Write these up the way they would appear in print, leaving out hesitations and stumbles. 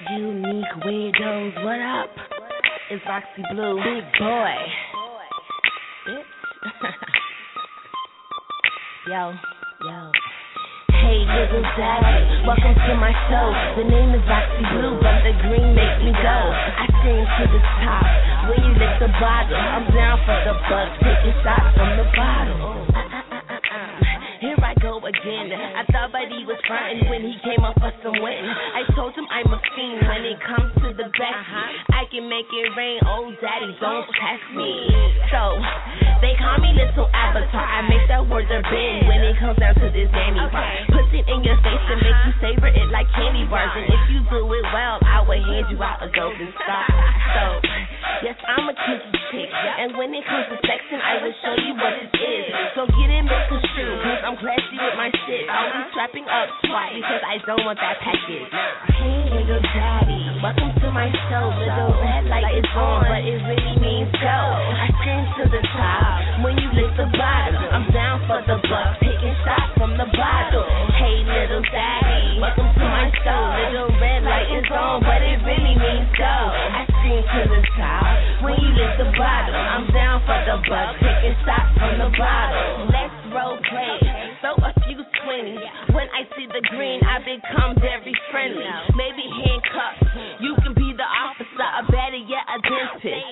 Unique weirdos, what up? It's Roxy Blue, big boy. Bitch. Yo, yo. Hey, little daddy, welcome to my show. The name is Roxy Blue, but the green makes me go. I scream to the top when you lift the bottle. I'm down for the buck, taking shots from the bottle. Here I go again. I thought Buddy was frontin' when he came up for some win. I told him I'm a fiend when it comes to the best. I can make it rain, oh daddy, don't test me. So, they call me Little Avatar. I make that word a bend when it comes down to this Danny bar. Put it in your face and make you savor it like candy bars. And if you do it well, I will hand you out a golden star. So, yes, I'm a kinky chick. And when it comes to sexing, I will show you what it is. So get in, make a shoe, cause I'm classy with my shit. Always strapping up twice, because I don't want that package. Hey, little daddy, welcome to my show. Little red light is on, but it really means go. I scream to the top when you lift the bottom. I'm down for the buck, taking shots from the bottle. Hey, little daddy, welcome to my show. Little red light is on, but it really means go. I scream to the top when you lift the bottom. I'm down for the buck, taking shots from the bottle. Let's role play, throw a few 20s. When I see the green, I become very friendly. Maybe handcuffs, you can be the officer, or better yet, a dentist.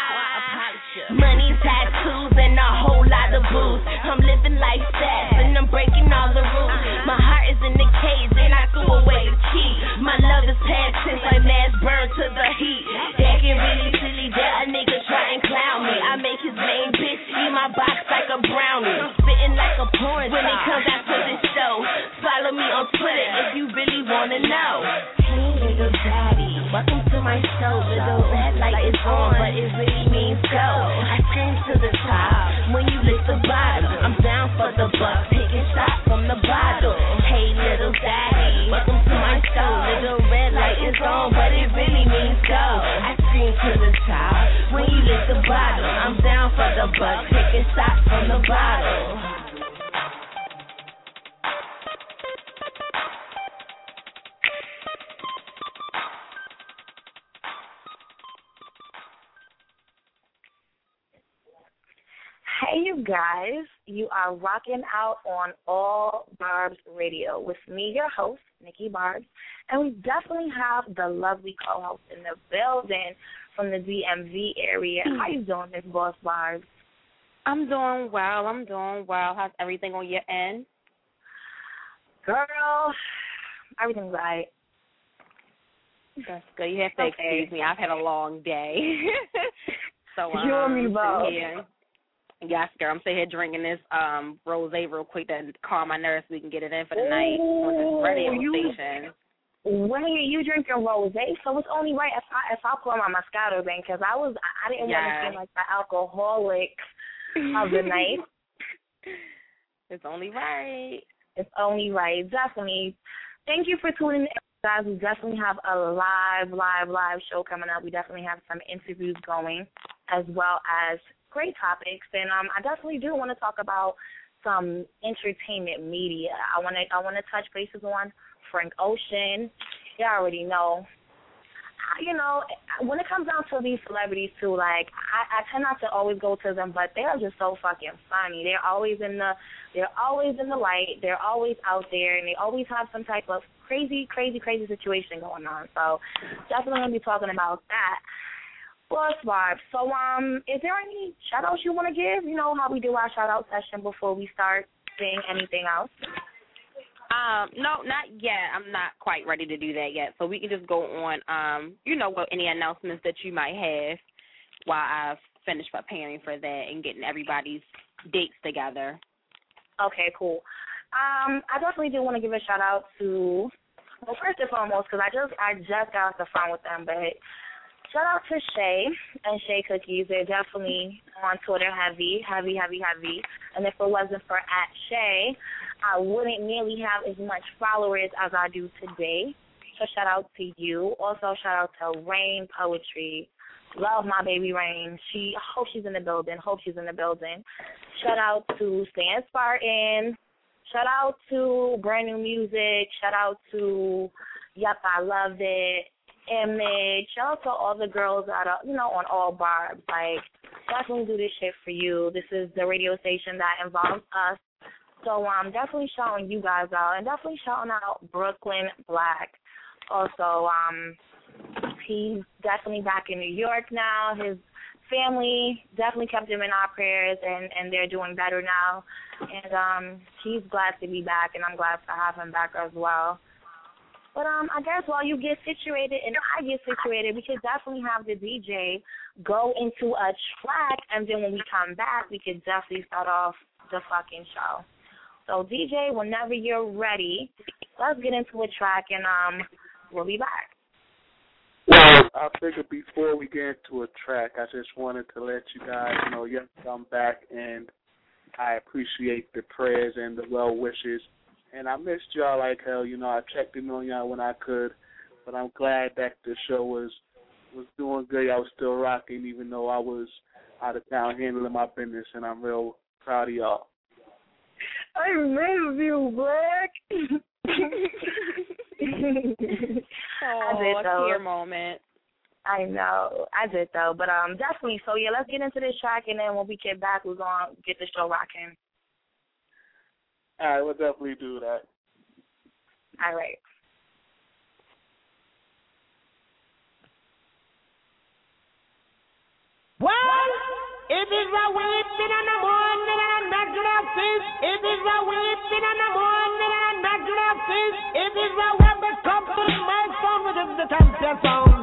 Money, tattoos, and a whole lot of booze. I'm living life fast, and I'm breaking all the rules. My heart is in the cage, and I threw away the key. My love is past tense, like mass burn to the heat. Acting really silly, that a nigga try and clown me. I make his main bitch eat my box like a brownie. I'm spitting like a porn when it comes out to this show. Follow me on Twitter if you really wanna know. Hey, little daddy, welcome to my show. Little red light is on, but it really means go. I scream to the top when you lift the bottom. I'm down for the buck, taking shots from the bottle. Hey, little daddy, welcome to my show. Little red light is on, but it really means go. I scream to the top when you lift the bottom. I'm down for the buck, taking shots from the bottle. Hey, you guys, you are rocking out on All Barbs Radio with me, your host, Nikki Barbs, and we definitely have the lovely co-host in the building from the DMV area. How you doing, Miss Boss Barbs? I'm doing well. How's everything on your end? Girl, everything's right. That's good. You have to excuse me. I've had a long day. So you and me both. Yes, girl. I'm sitting here drinking this rosé real quick to calm my nerves so we can get it in for the night on this radio station. Wait, you drinking rosé? So it's only right if I pour my Moscato then, because I didn't want to seem like the alcoholic of the night. It's only right. It's only right. Definitely. Thank you for tuning in, guys. We definitely have a live show coming up. We definitely have some interviews going, as well as great topics, and I definitely do want to talk about some entertainment media. I want to touch bases on Frank Ocean. You already know. When it comes down to these celebrities too, like I tend not to always go to them, but they are just so fucking funny. They're always in the light. They're always out there, and they always have some type of crazy situation going on. So definitely gonna be talking about that. Boss Barb. So, is there any shout-outs you want to give? You know how we do our shout-out session before we start saying anything else? No, not yet. I'm not quite ready to do that yet. So we can just go on, any announcements that you might have while I've finished preparing for that and getting everybody's dates together. Okay, cool. I definitely do want to give a shout-out to, well, first and foremost, because I just got off the phone with them, but shout out to Shay and Shay Cookies. They're definitely on Twitter heavy. And if it wasn't for @Shay, I wouldn't nearly have as much followers as I do today. So shout out to you. Also shout out to Rain Poetry. Love my baby Rain. I hope she's in the building. Shout out to Stan Spartan. Shout out to Brand New Music. Shout out to Yep, I Love It. Image. Shout out to all the girls that are, on all barbs. Like, definitely do this shit for you. This is the radio station that involves us. So definitely shouting you guys out, and definitely shouting out Brooklyn Black. Also, he's definitely back in New York now. His family definitely kept him in our prayers, and they're doing better now. And he's glad to be back, and I'm glad to have him back as well. But I guess while you get situated and I get situated, we could definitely have the DJ go into a track, and then when we come back, we could definitely start off the fucking show. So, DJ, whenever you're ready, let's get into a track, and we'll be back. Well, I figured before we get into a track, I just wanted to let you guys know, yes, I'm back, and I appreciate the prayers and the well wishes. And I missed y'all like hell. I checked in on y'all when I could, but I'm glad that the show was doing good. I was still rocking, even though I was out of town handling my business, and I'm real proud of y'all. I miss you, Black. Oh, a tear moment. I know. I did, though. But definitely. So, yeah, let's get into this track, and then when we get back, we're going to get the show rocking. All right, we'll definitely do that. All right. Well, if it's a weeping in the morning and not glasses, if it's a weeping in the morning and not glasses, if it's a weapon come to my phone with the champion sound.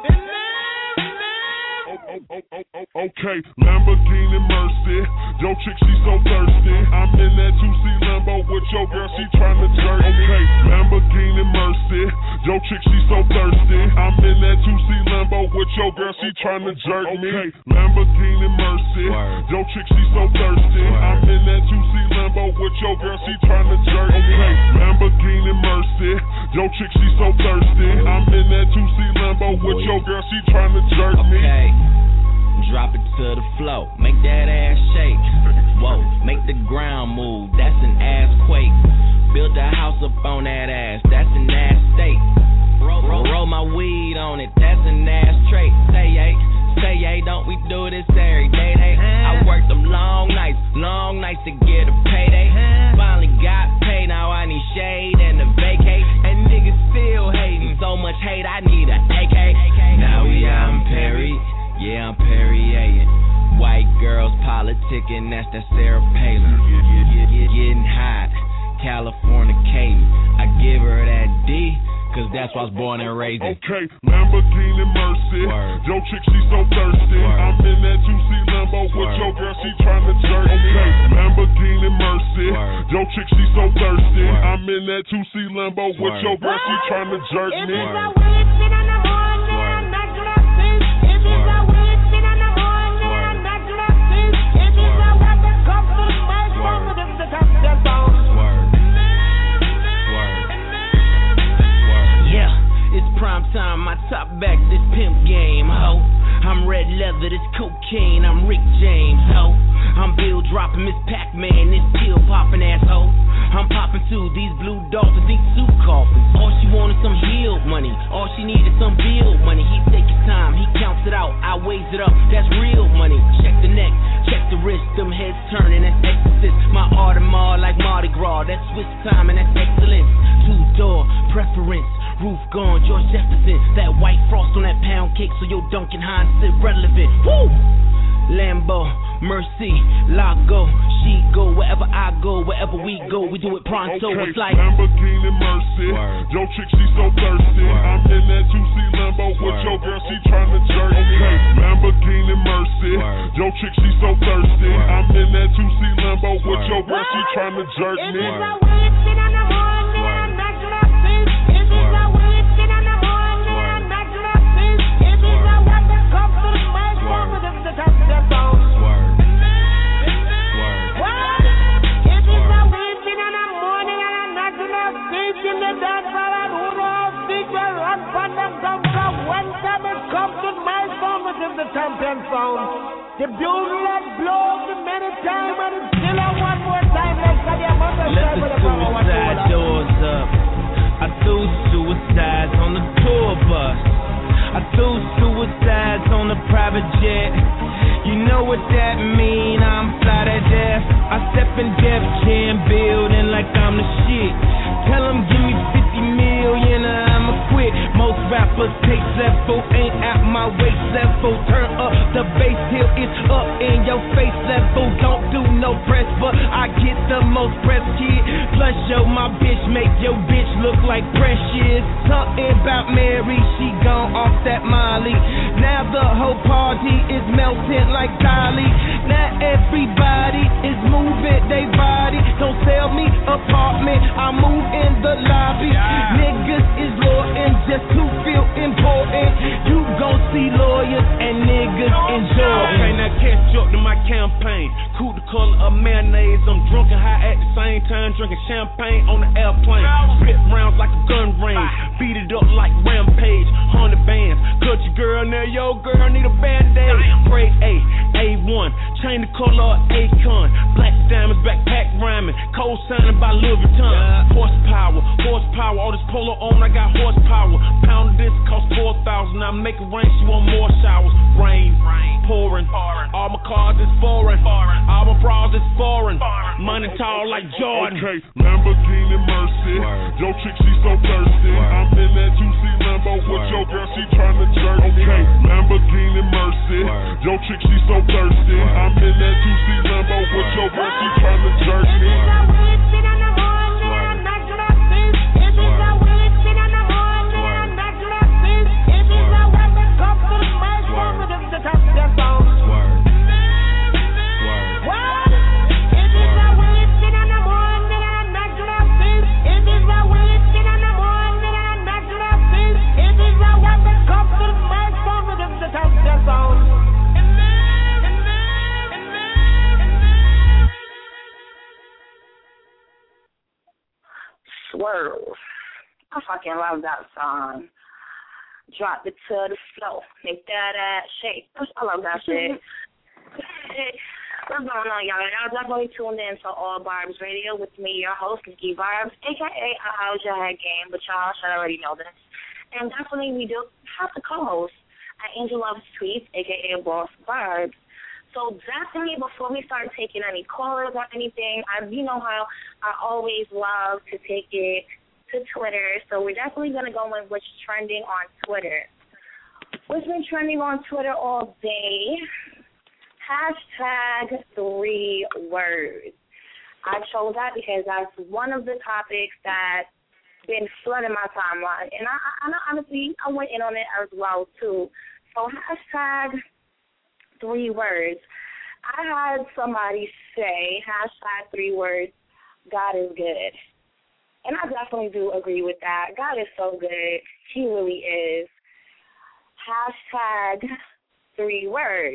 Okay, Lamborghini Mercy. Yo, chick, she so thirsty. I'm in that 2C Lambo with your girl, she tryna jerk. Okay, Lamborghini Mercy. Yo, chick, she so thirsty. I'm in that 2C Lambo with your girl, she tryna jerk me. Okay, Lamborghini Mercy. Yo, chick, she so thirsty. I'm in that 2C Lambo with your girl, she tryna jerk. Okay, Lamborghini Mercy. Yo, chick, she so thirsty. I'm in that 2C Lambo with your girl, she tryna jerk me. Drop it to the floor, make that ass shake. Whoa, make the ground move, that's an ass quake. Build a house up on that ass, that's an ass state. Roll my weed on it, that's an ass trait. Say yay, don't we do this every day? I worked them long nights to get a payday. Finally got paid, now I need shade and a vacate. And niggas still hating, so much hate, I need a AK. Now we out in Perry. Yeah, I'm Perrier. White girls politicking, that's that Sarah Palin. Getting hot, Californicating. I give her that D, cause that's why I was born and raised in. Okay, Lamborghini Mercy. Yo, chick, she so thirsty. I'm in that 2C Lambo with your girl, she tryna jerk. Okay, Lamborghini Mercy. Yo, chick, she so thirsty. I'm in that 2C Lambo with your girl, she tryna jerk me. Prime time, my top back, this pimp game, ho. I'm red leather, this cocaine, I'm Rick James, ho. I'm Bill dropping, Miss Pac-Man, this pill popping asshole. I'm popping too, these blue dolphins, these suit coffins. All she wanted some healed money, all she needed some bill money. He take his time, he counts it out, I weighs it up, that's real money. Check the neck, check the wrist, them heads turning, that's exorcist. My Audemars like Mardi Gras, that's Swiss time and that's excellence. Two-door preference. Roof gone, George Jefferson. That white frost on that pound cake, so your Duncan Hines sit relevant. Woo! Lambo, Mercy, Lago, she go wherever I go, wherever we go, we do it pronto. Okay, it's like Lamborghini Mercy. Yo, chick, she so thirsty. I'm in that 2C Lambo with your girl, she tryna jerk. Okay, Lamborghini Mercy. Yo, chick, she so thirsty. I'm in that 2C Lambo with your girl, she tryna jerk me. The champion sound. The bugle blows the many times and it's still on one more time. Let the suicide doors up. I threw suicides on the tour bus. private jet. You know what that mean, I'm fly to death. I step in Def Jam building like I'm the shit. Tell them give me 50 million or I'ma quit. Most rappers take level, ain't at my waist level. Turn up the bass till it's up in your face level. Don't do no press, but I get the most press, kid. Plus, yo, my bitch make your bitch look like Precious. Something about Mary, she gone off that Molly. Now the whole party is melting like Dolly. Now everybody is moving they body. Don't sell me apartment, I move in the lobby. Niggas is loyal just to feel important. You gon' see lawyers and niggas enjoy. Okay, now catch up to my campaign. Cool the color of mayonnaise. I'm drunk and high at the same time, drinking champagne on the airplane. Spit rounds like a gun range. Beat it up like Rampage. 100 bands. Cut your girl now, yo girl need a band-aid. Pray A1. Chain the color of Akon. Black diamonds, backpack rhyming. Cold signing by Louis Vuitton. Horsepower. All this polo on, I got horsepower. Pound of this cost 4,000. I make it rain, she want more showers. Rain, pouring. All my cars is foreign. All my bras is foreign. Money tall like Jordan. Okay, Lamborghini Mercy. Yo chick, she so thirsty. I'm in that juicy Lambo with your girl, she tryna jerk me. Okay, Lamborghini Mercy. Yo chick, she so thirsty. I'm in that juicy Lambo with your girl, she tryna jerk me. Swerve. I fucking love that song. Drop it to the floor. Make that ass shake. I love that shit. What's going on, y'all? Y'all definitely tuned in to All Barbs Radio with me, your host, Nikki Barbs, a.k.a. How's Your Head Game, but y'all should already know this. And definitely we do have the co-host at Angel Loves Tweets, a.k.a. Boss Barbs. So definitely before we start taking any callers or anything, you know how I always love to take it to Twitter. So we're definitely going to go in what's trending on Twitter. What's been trending on Twitter all day? Hashtag 3 words. I chose that because that's one of the topics that's been flooding my timeline. And I honestly, I went in on it as well, too. So hashtag 3 words. I had somebody say, hashtag 3 words, God is good. And I definitely do agree with that. God is so good. He really is. Hashtag 3 words.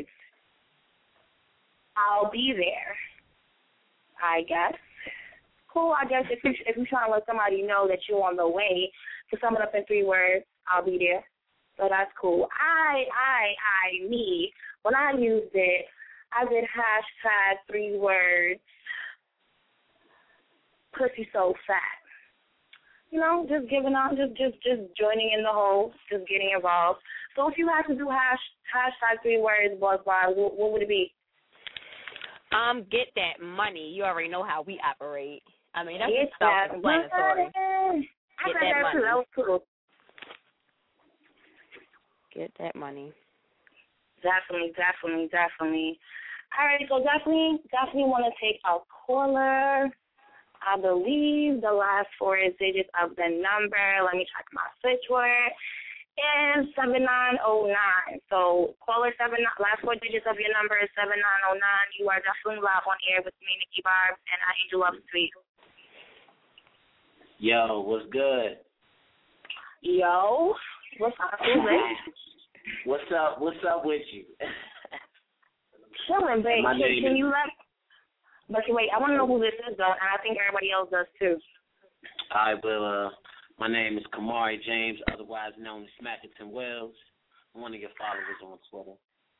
I'll be there. I guess. Cool, I guess if you're trying to let somebody know that you're on the way, to sum it up in 3 words, I'll be there. So that's cool. Me, when I used it, I did hashtag 3 words, pussy so fat. You know, just giving out, just joining in the whole, just getting involved. So if you had to do hashtag 3 words, Boss Bar, what would it be? Get that money. You already know how we operate. I mean, that's just self-explanatory. Get that money. That was cool. Get that money. Definitely. All right, so definitely want to take a caller. I believe the last 4 digits of the number, let me check my switchboard, is 7909. So caller 79, last 4 digits of your number is 7909. You are definitely live on air with me, Nikki Barbs, and Angel Loves Tweets. Yo, what's good? Yo, what's up? What's up with you? Chilling, babe. Can you let? But wait, I want to know who this is, though, and I think everybody else does too. I will. My name is Kamari James, otherwise known as Smackerton Wells. I'm one of your followers on Twitter.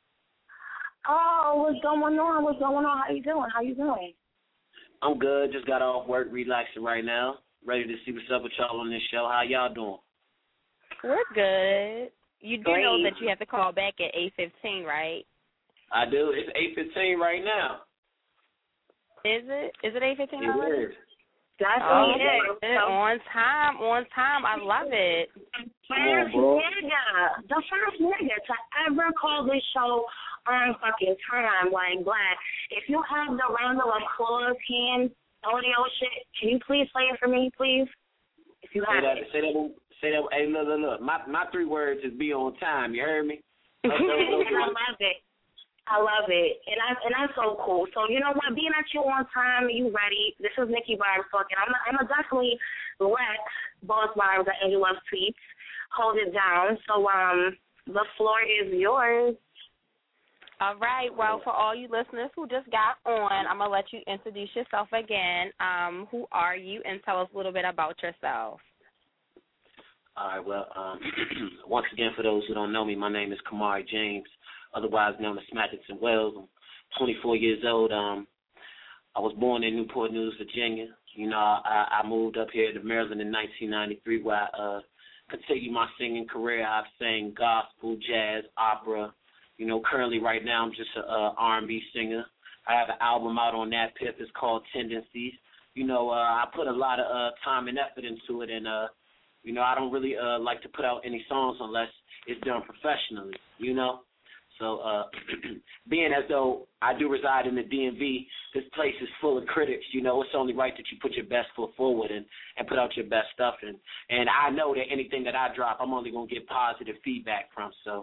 Oh, what's going on? How you doing? I'm good. Just got off work, relaxing right now. Ready to see what's up with y'all on this show. How y'all doing? We're good. You do know that you have to call back at 8:15, right? I do. It's 8:15 right now. Is it? Is it 8:15 It already? is. That's On time. I love it. First nigga, the first nigga to ever call this show on fucking time, like Black. If you have the round of applause hand audio shit, can you please play it for me, please? If you have it. Say that. Hey, look. My 3 words is be on time. You heard me? I love it. I love it. And that's so cool. So, you know what? Being at you on time, you ready. This is Nikki Vibes talking. I'm going to definitely let Boss Vibes at Angel Love Tweets hold it down. So, the floor is yours. All right. Well, for all you listeners who just got on, I'm going to let you introduce yourself again. Who are you? And tell us a little bit about yourself. All right. Well, once again, for those who don't know me, my name is Kamari James, otherwise known as Smackerton Wells. I'm 24 years old. I was born in Newport News, Virginia. You know, I moved up here to Maryland in 1993, where I continued my singing career. I've sang gospel, jazz, opera. You know, currently right now I'm just a R&B singer. I have an album out on that Pip. It's called Tendencies. You know, I put a lot of time and effort into it, and you know, I don't really like to put out any songs unless it's done professionally. You know. So, being as though I do reside in the DMV, this place is full of critics. You know, it's only right that you put your best foot forward and put out your best stuff. And I know that anything that I drop, I'm only going to get positive feedback from. So,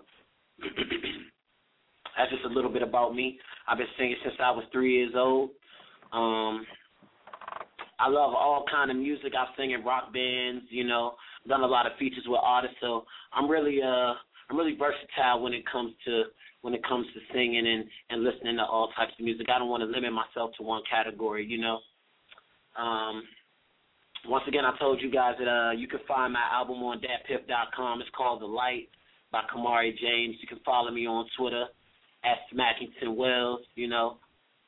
that's just a little bit about me. I've been singing since I was 3 years old. I love all kind of music. I sing in rock bands, you know, done a lot of features with artists. So, I'm really versatile when it comes to singing and listening to all types of music. I don't want to limit myself to one category, you know. Once again, I told you guys that you can find my album on datpiff.com. It's called The Light by Kamari James. You can follow me on Twitter at Smackington Wells, you know.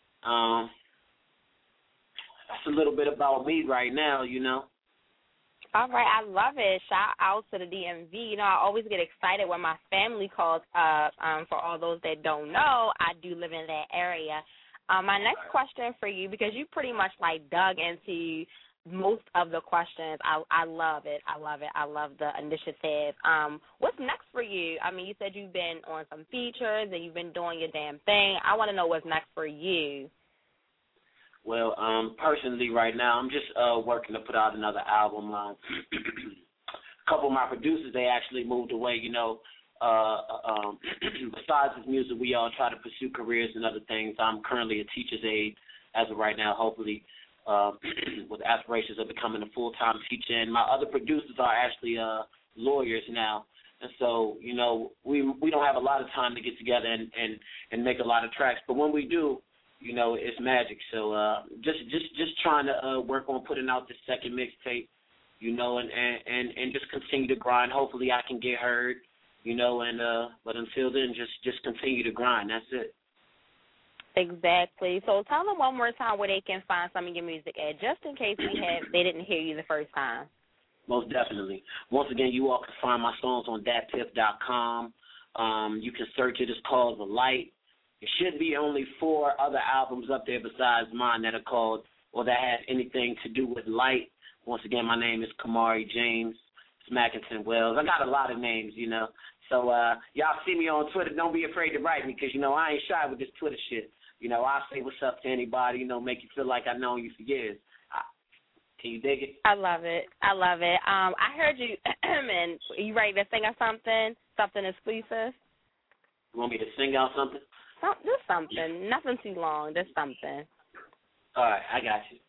That's a little bit about me right now, you know. All right, I love it. Shout out to the DMV. You know, I always get excited when my family calls up. For all those that don't know, I do live in that area. My next question for you, because you pretty much like dug into most of the questions. I love it. I love the initiative. What's next for you? I mean, you said you've been on some features and you've been doing your damn thing. I want to know what's next for you. Well, personally right now, I'm just working to put out another album. A couple of my producers, they actually moved away, you know. Besides this music, we all try to pursue careers and other things. I'm currently a teacher's aide as of right now, hopefully, with aspirations of becoming a full-time teacher. And my other producers are actually lawyers now. And so, you know, we don't have a lot of time to get together and make a lot of tracks. But when we do, you know, it's magic. So just trying to work on putting out the second mixtape, you know, and just continue to grind. Hopefully I can get heard, you know, and but until then, just continue to grind. That's it. Exactly. So tell them one more time where they can find some of your music at, just in case they didn't hear you the first time. Most definitely. Once again, you all can find my songs on datpiff.com. You can search it. It's called The Light. There should be only 4 other albums up there besides mine that are called or that have anything to do with light. Once again, my name is Kamari James, Smackington Wells. I got a lot of names, you know. So y'all see me on Twitter. Don't be afraid to write me because, you know, I ain't shy with this Twitter shit. You know, I'll say what's up to anybody, you know, make you feel like I've known you for years. Can you dig it? I love it. I heard you, and you ready to sing or something? Something exclusive? You want me to sing out something? Just something. Nothing too long. Just something. All right, I got you.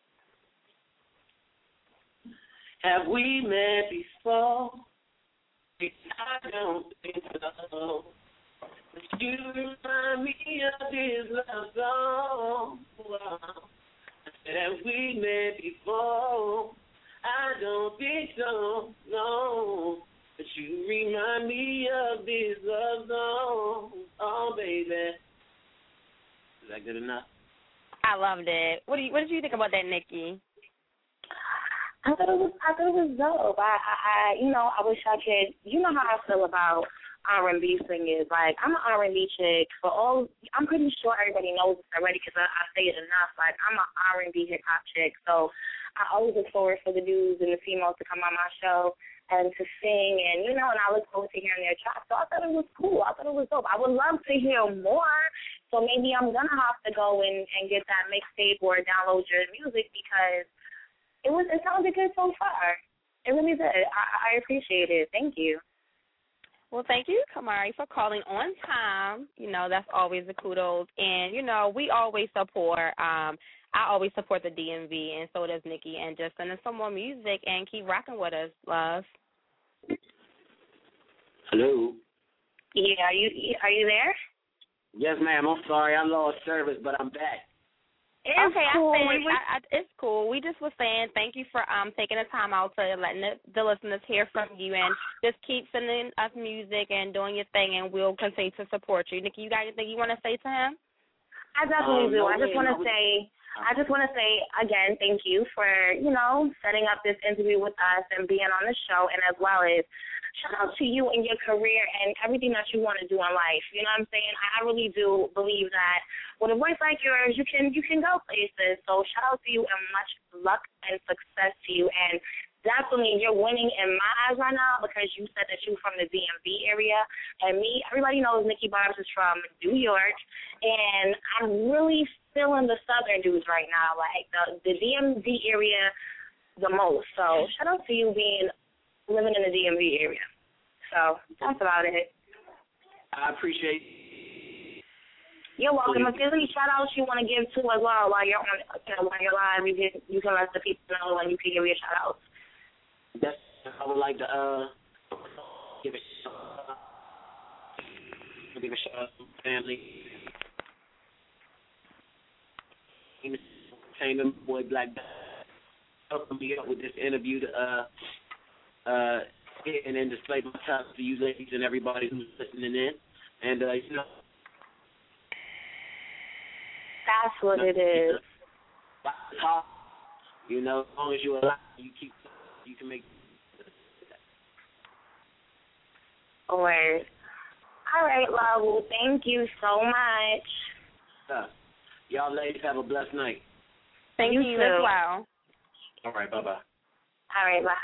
Have we met before? I don't think so. But you remind me of this love song. Have we met before? I don't think so, no. But you remind me of this love song. Oh, baby. Is that good enough? I loved it. What did you think about that, Nikki? I thought it was dope. I I wish I could. You know how I feel about R&B singers. Like, I'm an R&B chick. I'm pretty sure everybody knows this already because I say it enough. Like, I'm an R&B hip hop chick. So I always look forward for the dudes and the females to come on my show and to sing, and and I look forward to hearing their tracks. So I thought it was cool. I thought it was dope. I would love to hear more. So maybe I'm gonna have to go and get that mixtape or download your music because it sounded good so far. It really did. I appreciate it. Thank you. Well, thank you, Kamari, for calling on time. That's always the kudos. And, we always support, I always support the DMV, and so does Nikki. And just send us some more music and keep rocking with us, love. Hello. Yeah, are you there? Yes, ma'am. I'm sorry. I lost service, but I'm back. It's cool. It's cool. We just were saying thank you for taking the time out to letting the listeners hear from you, and just keep sending us music and doing your thing, and we'll continue to support you. Nikki, you got anything you want to say to him? I definitely do. I just want to say again, thank you for setting up this interview with us and being on the show, and as well as shout out to you and your career and everything that you want to do in life. You know what I'm saying? I really do believe that with a voice like yours, you can go places. So shout out to you and much luck and success to you. And definitely you're winning in my eyes right now because you said that you're from the DMV area. And me, everybody knows Nikki Barbs is from New York. And I'm really feeling the southern dudes right now, like the DMV area the most. So shout out to you living in the DMV area. So that's about it. I appreciate it. You're welcome. If there's any shout-outs you want to give to as well while you're while you're live, you can let the people know and you can give your shout-outs. I would like to give a shout-out to my family. Entertainment boy Black helping me up with this interview to and then display my talent to you ladies and everybody who's listening in. And, that's what it is. As long as you're alive, you can make Word. All right, love. Well, thank you so much. Y'all ladies have a blessed night. Thank you as well. All right, bye-bye. All right, bye.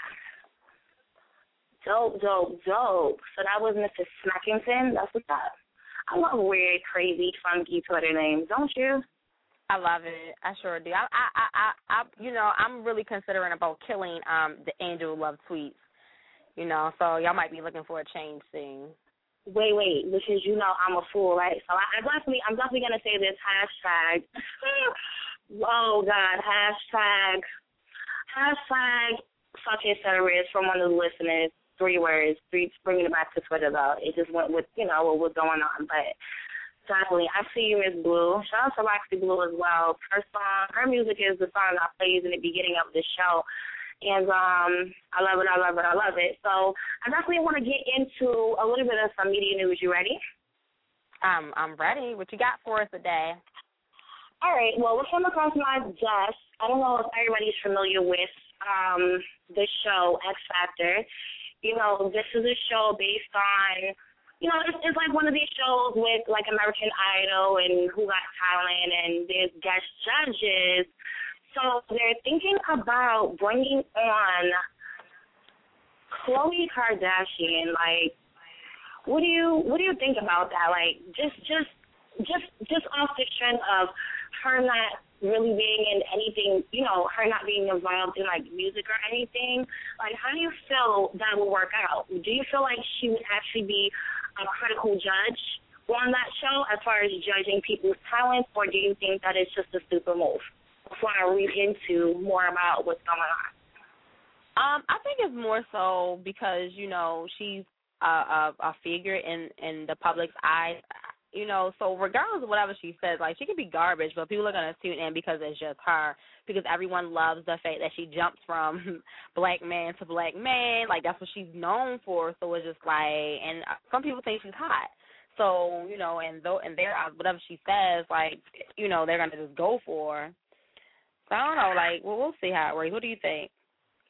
Dope. So that was Mr. Smackington. That's what's up. I love weird, crazy, funky Twitter names, don't you? I love it. I sure do. I'm really considering about killing the Angel Love tweets. So y'all might be looking for a change soon. Wait, because I'm a fool, right? So I'm definitely gonna say this hashtag. Oh God, hashtag fuck his terrorist from one of the listeners. 3 words, bringing it back to Twitter, though. It just went with, what was going on. But definitely, I see you, Miss Blue. Shout out to Roxy Blue as well. Her music is the song that plays in the beginning of the show. And I love it. So I definitely want to get into a little bit of some media news. You ready? I'm ready. What you got for us today? All right. Well, what came across my desk, I don't know if everybody's familiar with the show X Factor. This is a show based on, it's like one of these shows with, like, American Idol and Who Got Talent, and there's guest judges. So they're thinking about bringing on Khloe Kardashian. Like, what do you think about that? Like, just off the trend of her not really being in anything, her not being involved in, like, music or anything. Like, how do you feel that will work out? Do you feel like she would actually be a critical judge on that show as far as judging people's talents, or do you think that it's just a stupid move? Before I read into more about what's going on. I think it's more so because, she's a figure in the public's eyes. So regardless of whatever she says, like, she could be garbage, but people are going to tune in because it's just her, because everyone loves the fact that she jumps from black man to black man. Like, that's what she's known for. So it's just like, and some people think she's hot. So, and their eyes, whatever she says, like, they're going to just go for her. So I don't know, like, we'll see how it works. What do you think?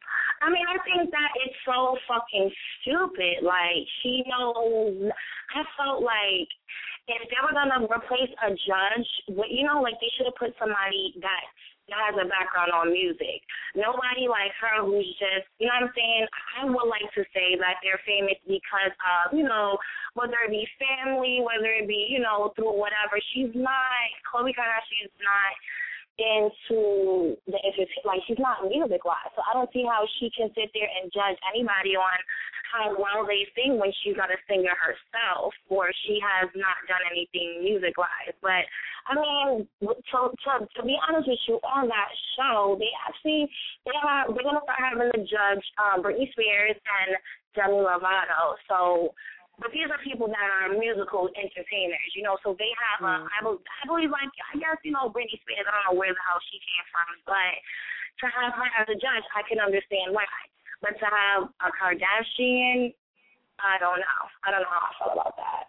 I mean, I think that it's so fucking stupid. Like, she knows. I felt like if they were going to replace a judge, like they should have put somebody that has a background on music. Nobody like her who's just, you know what I'm saying? I would like to say that they're famous because of, whether it be family, whether it be, through whatever. She's not, Khloe Kardashian is not into the like she's not music wise, so I don't see how she can sit there and judge anybody on how well they sing when she's not a singer herself or she has not done anything music wise. But I mean, to be honest with you, on that show they're gonna start having to judge Britney Spears and Demi Lovato. But these are people that are musical entertainers, so they have I believe, like, I guess, Britney Spears, I don't know where the hell she came from, but to have her as a judge, I can understand why. But to have a Kardashian, I don't know. I don't know how I feel about that.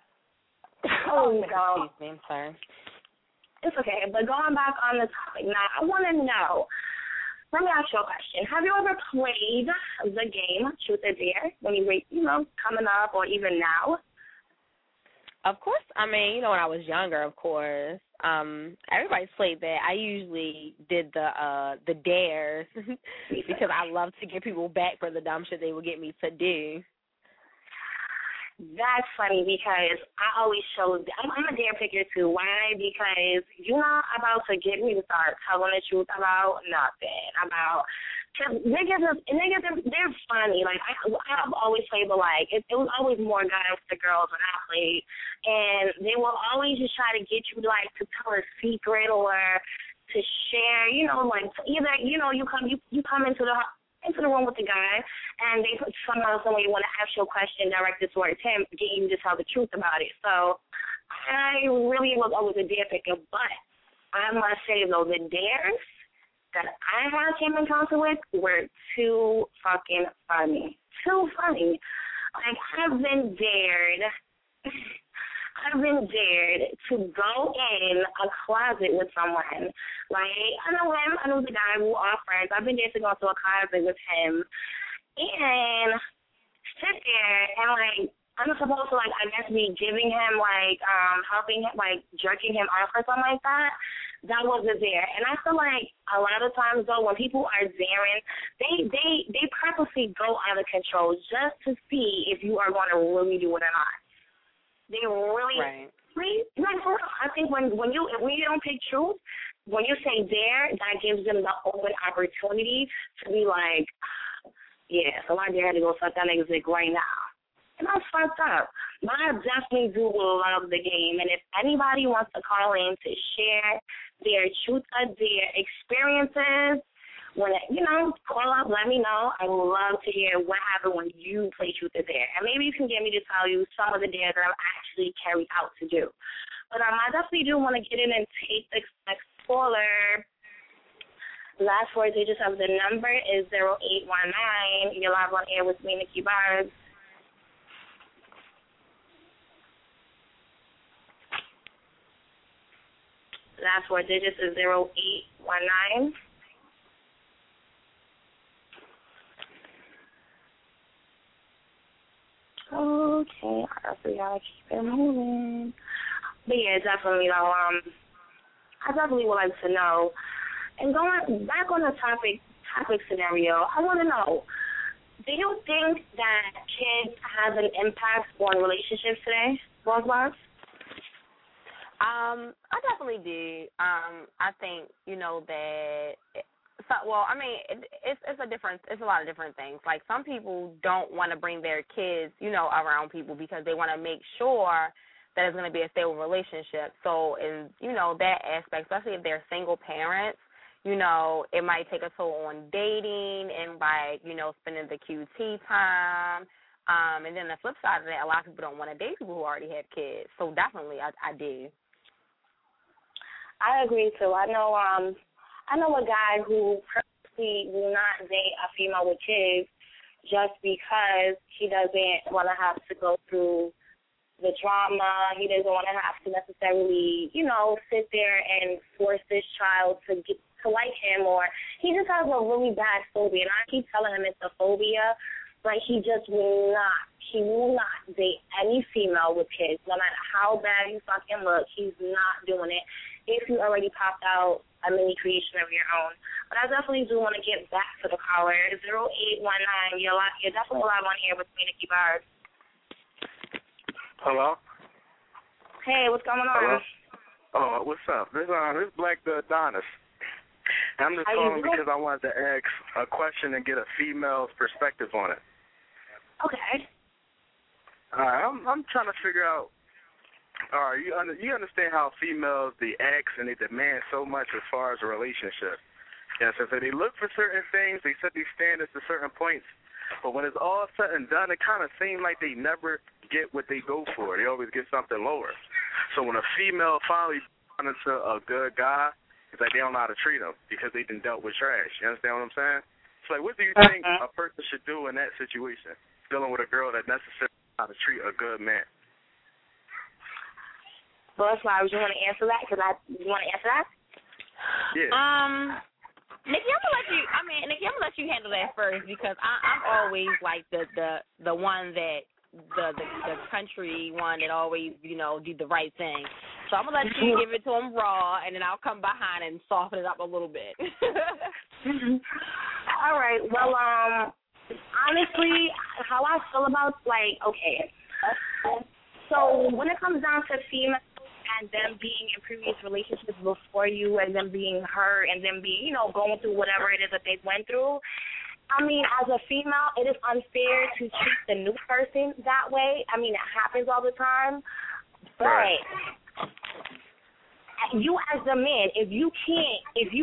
Excuse me, I'm sorry. It's okay, but going back on the topic, now, I want to know, let me ask you a question. Have you ever played the game Truth or Dare when you were, coming up or even now? Of course. I mean, when I was younger, of course. Everybody's played that. I usually did the dares because I love to get people back for the dumb shit they would get me to do. That's funny because I always show, I'm a dare picker too. Why? Because you're not about to get me to start telling the truth about nothing. Cause niggas, they're funny. Like, I've always played, but like, it was always more guys to girls when I played. And they will always just try to get you, like, to tell a secret or to share, like, either, you come into the room with the guy, and they somehow, some way want to ask you a question directed towards him, get you to tell the truth about it. So I really was always a dare picker, but I must say, though, the dares that I have came in contact with were too fucking funny. Too funny. Like, I've been dared to go in a closet with someone. Like, I know him. I know the guy. We're all friends. I've been dared to go into a closet with him and sit there and, like, I'm supposed to, like, I guess be giving him, like, helping him, like, jerking him off or something like that. That wasn't there. And I feel like a lot of times, though, when people are daring, they purposely go out of control just to see if you are going to really do it or not. They really, right. Like, for real, I think when you don't pick truth, when you say dare, that gives them the open opportunity to be like, yeah, so I dare to go suck that nigga's dick right now. And that's fucked up. But I definitely do love the game. And if anybody wants to call in to share their truth or dare experiences, when call up, let me know. I would love to hear what happened when you play truth or dare. And maybe you can get me to tell you some of the dares that I've actually carried out to do. But I definitely do want to get in and take the next caller. Last 4 digits of the number is 0819. You're live on air with me, Nikki Bars. Last 4 digits is 0819. Okay, I guess we gotta keep it moving. But yeah, definitely though, I definitely would like to know. And going back on the topic scenario, I want to know, do you think that kids have an impact on relationships today, worldwide? I definitely do. I think, that, it's a lot of different things. Like, some people don't want to bring their kids, around people because they want to make sure that it's going to be a stable relationship. So, in, that aspect, especially if they're single parents, it might take a toll on dating and, like, spending the QT time. And then the flip side of that, a lot of people don't want to date people who already have kids. So, definitely, I do. I agree, too. I know a guy who purposely will not date a female with kids just because he doesn't want to have to go through the drama. He doesn't want to have to necessarily, you know, sit there and force this child to get to like him, or he just has a really bad phobia. And I keep telling him it's a phobia, but he just will not. He will not date any female with kids, no matter how bad you fucking look. He's not doing it. If you already popped out a mini creation of your own. But I definitely do want to get back to the caller. 0819. You're definitely live on here with me, Nikki Bard. Hello? Hey, what's going on? Hello? Oh, what's up? This Black the Adonis. I'm just calling because I wanted to ask a question and get a female's perspective on it. Okay. I'm trying to figure out. You understand how females they ask and they demand so much as far as a relationship. Yes, if they look for certain things, they set these standards to certain points, but when it's all said and done, it kind of seems like they never get what they go for. They always get something lower. So when a female finally runs into a good guy, it's like they don't know how to treat him because they done dealt with trash. You understand what I'm saying? It's like, what do you think a person should do in that situation, dealing with a girl that necessarily knows how to treat a good man? Well, that's why. Would you want to answer that? You want to answer that? Yeah. Nikki, I'm gonna let you handle that first because I'm always like the one that the country one that always, you know, do the right thing. So I'm gonna let you give it to him raw, and then I'll come behind and soften it up a little bit. All right. Well, honestly, how I feel about okay. So when it comes down to females and them being in previous relationships before you, and them being hurt, and them being, you know, going through whatever it is that they went through, I mean, as a female, it is unfair to treat the new person that way. I mean, it happens all the time, but you as a man, if you can't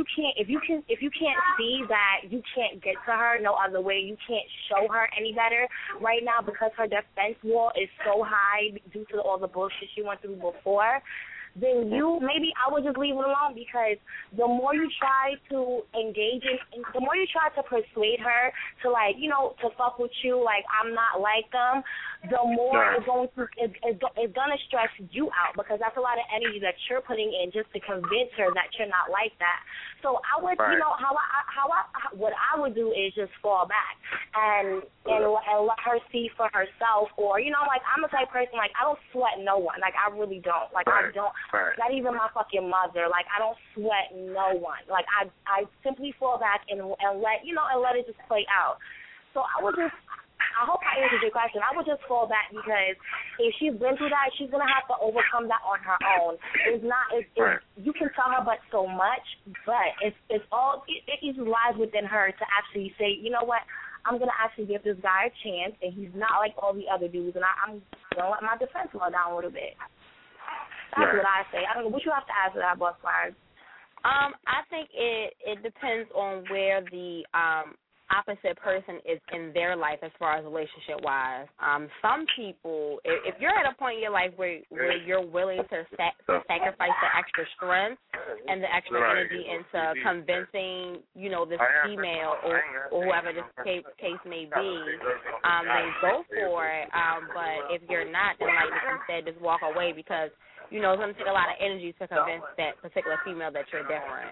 see that you can't get to her no other way, you can't show her any better right now because her defense wall is so high due to all the bullshit she went through before, then maybe I would just leave it alone, because the more you try to engage the more you try to persuade her to, like, you know, to fuck with you like I'm not like them, the more it's going to stress you out, because that's a lot of energy that you're putting in just to convince her that you're not like that. So I would, you know, what I would do is just fall back and let her see for herself, or, you know, like, I'm the type of person, like, I don't sweat no one, like, I really don't, like, I don't. Not even my fucking mother. Like, I don't sweat no one. Like, I simply fall back and let it just play out. So I hope I answered your question. I would just fall back, because if she's been through that, she's gonna have to overcome that on her own. You can tell her but so much, but it just lies within her to actually say, you know what, I'm gonna actually give this guy a chance, and he's not like all the other dudes, and I'm gonna let my defense slow down a little bit. That's what I say. I don't know what you have to answer that, Boss Fires. I think it depends on where the opposite person is in their life as far as relationship-wise. Some people, if you're at a point in your life where you're willing to sacrifice the extra strength and the extra energy into convincing, you know, this female or whoever this case may be, then go for it. But if you're not, then, like you said, just walk away, because, you know, it's going to take a lot of energy to convince that particular female that you're different.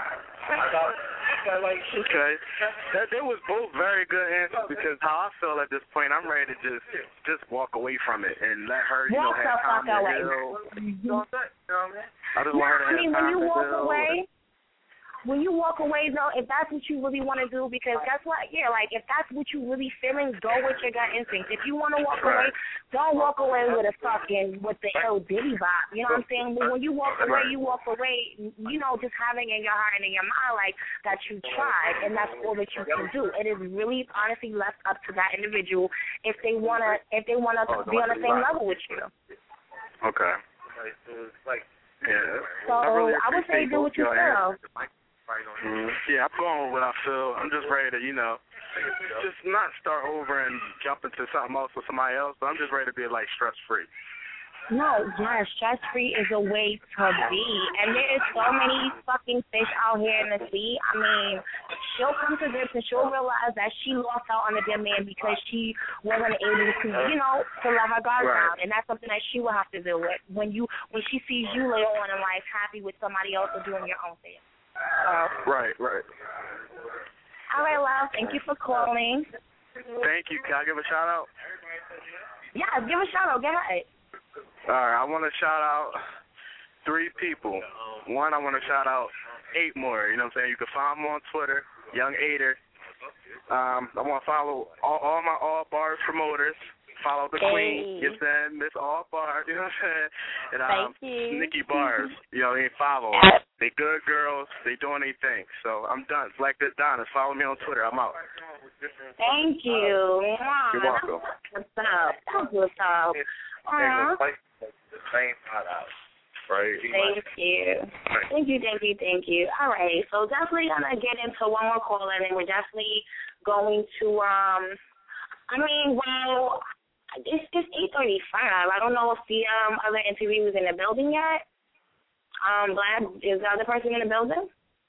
Okay. That was both very good answers, because how I feel at this point, I'm ready to just walk away from it and let her, you know, have time to heal. I just want her to have time to heal. When you walk away, though, if that's what you really want to do, because guess what? Yeah, like, if that's what you really feeling, go with your gut instinct. If you want to walk away, don't walk away with the L Diddy vibe. You know what I'm saying? But when you walk away, you know, just having in your heart and in your mind, like, that you tried, and that's all that you can do. It is really, honestly, left up to that individual if they wanna be on the same level with you. Okay. Yeah. So I would say do what you feel. Yeah, I'm going with what I feel. I'm just ready to, you know, just not start over and jump into something else with somebody else, but I'm just ready to be, like, stress-free. No, yes, stress-free is a way to be. And there is so many fucking fish out here in the sea. I mean, she'll come to grips and she'll realize that she lost out on a good man because she wasn't able to, to let her guard down. And that's something that she will have to deal with when she sees you later on in life happy with somebody else or doing your own thing. Right. All right, love. Thank you for calling. Thank you. Can I give a shout-out? Yeah, give a shout-out. Go ahead. All right, I want to shout out 3 people. One, I want to shout out 8 more. You know what I'm saying? You can find me on Twitter, Young Aider. I want to follow all my All Bars promoters. Follow the Queen. You know what I'm saying? Miss All Bars. You know what I'm saying? And Thank you. Nikki Bars. You know, follow them. They good girls. They doing their thing. So I'm done. Black This Donna. Follow me on Twitter. I'm out. Thank you. You're welcome. What's up? That's what's up. Same shout-out. Right. Thank you. All right, so definitely gonna get into one more call, and then we're definitely going to it's 8:35. I don't know if the other interview is in the building yet. Glad, is the other person in the building?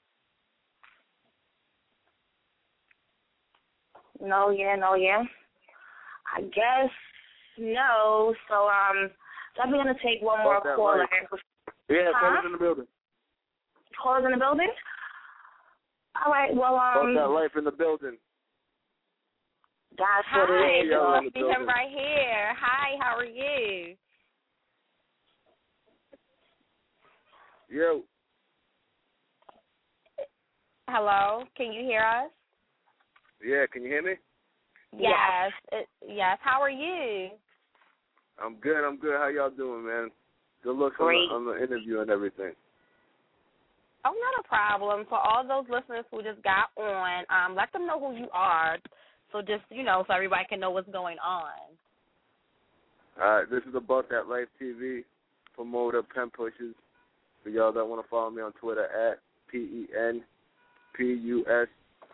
No, yeah. I guess no. So definitely gonna take one more caller. Yeah, callers in the building. Callers in the building? All right, well that life in the building. That's what it is. Hi, see him right here. Hi, how are you? Yo. Hello, can you hear us? Yeah, can you hear me? Yes. Yes. How are you? I'm good. How y'all doing, man? Good luck on the interview and everything. Oh, not a problem. For all those listeners who just got on, let them know who you are. So just, so everybody can know what's going on. All right, this is About That Life TV, promoter, Pen Pushes. For y'all that want to follow me on Twitter at PENPUSHAS.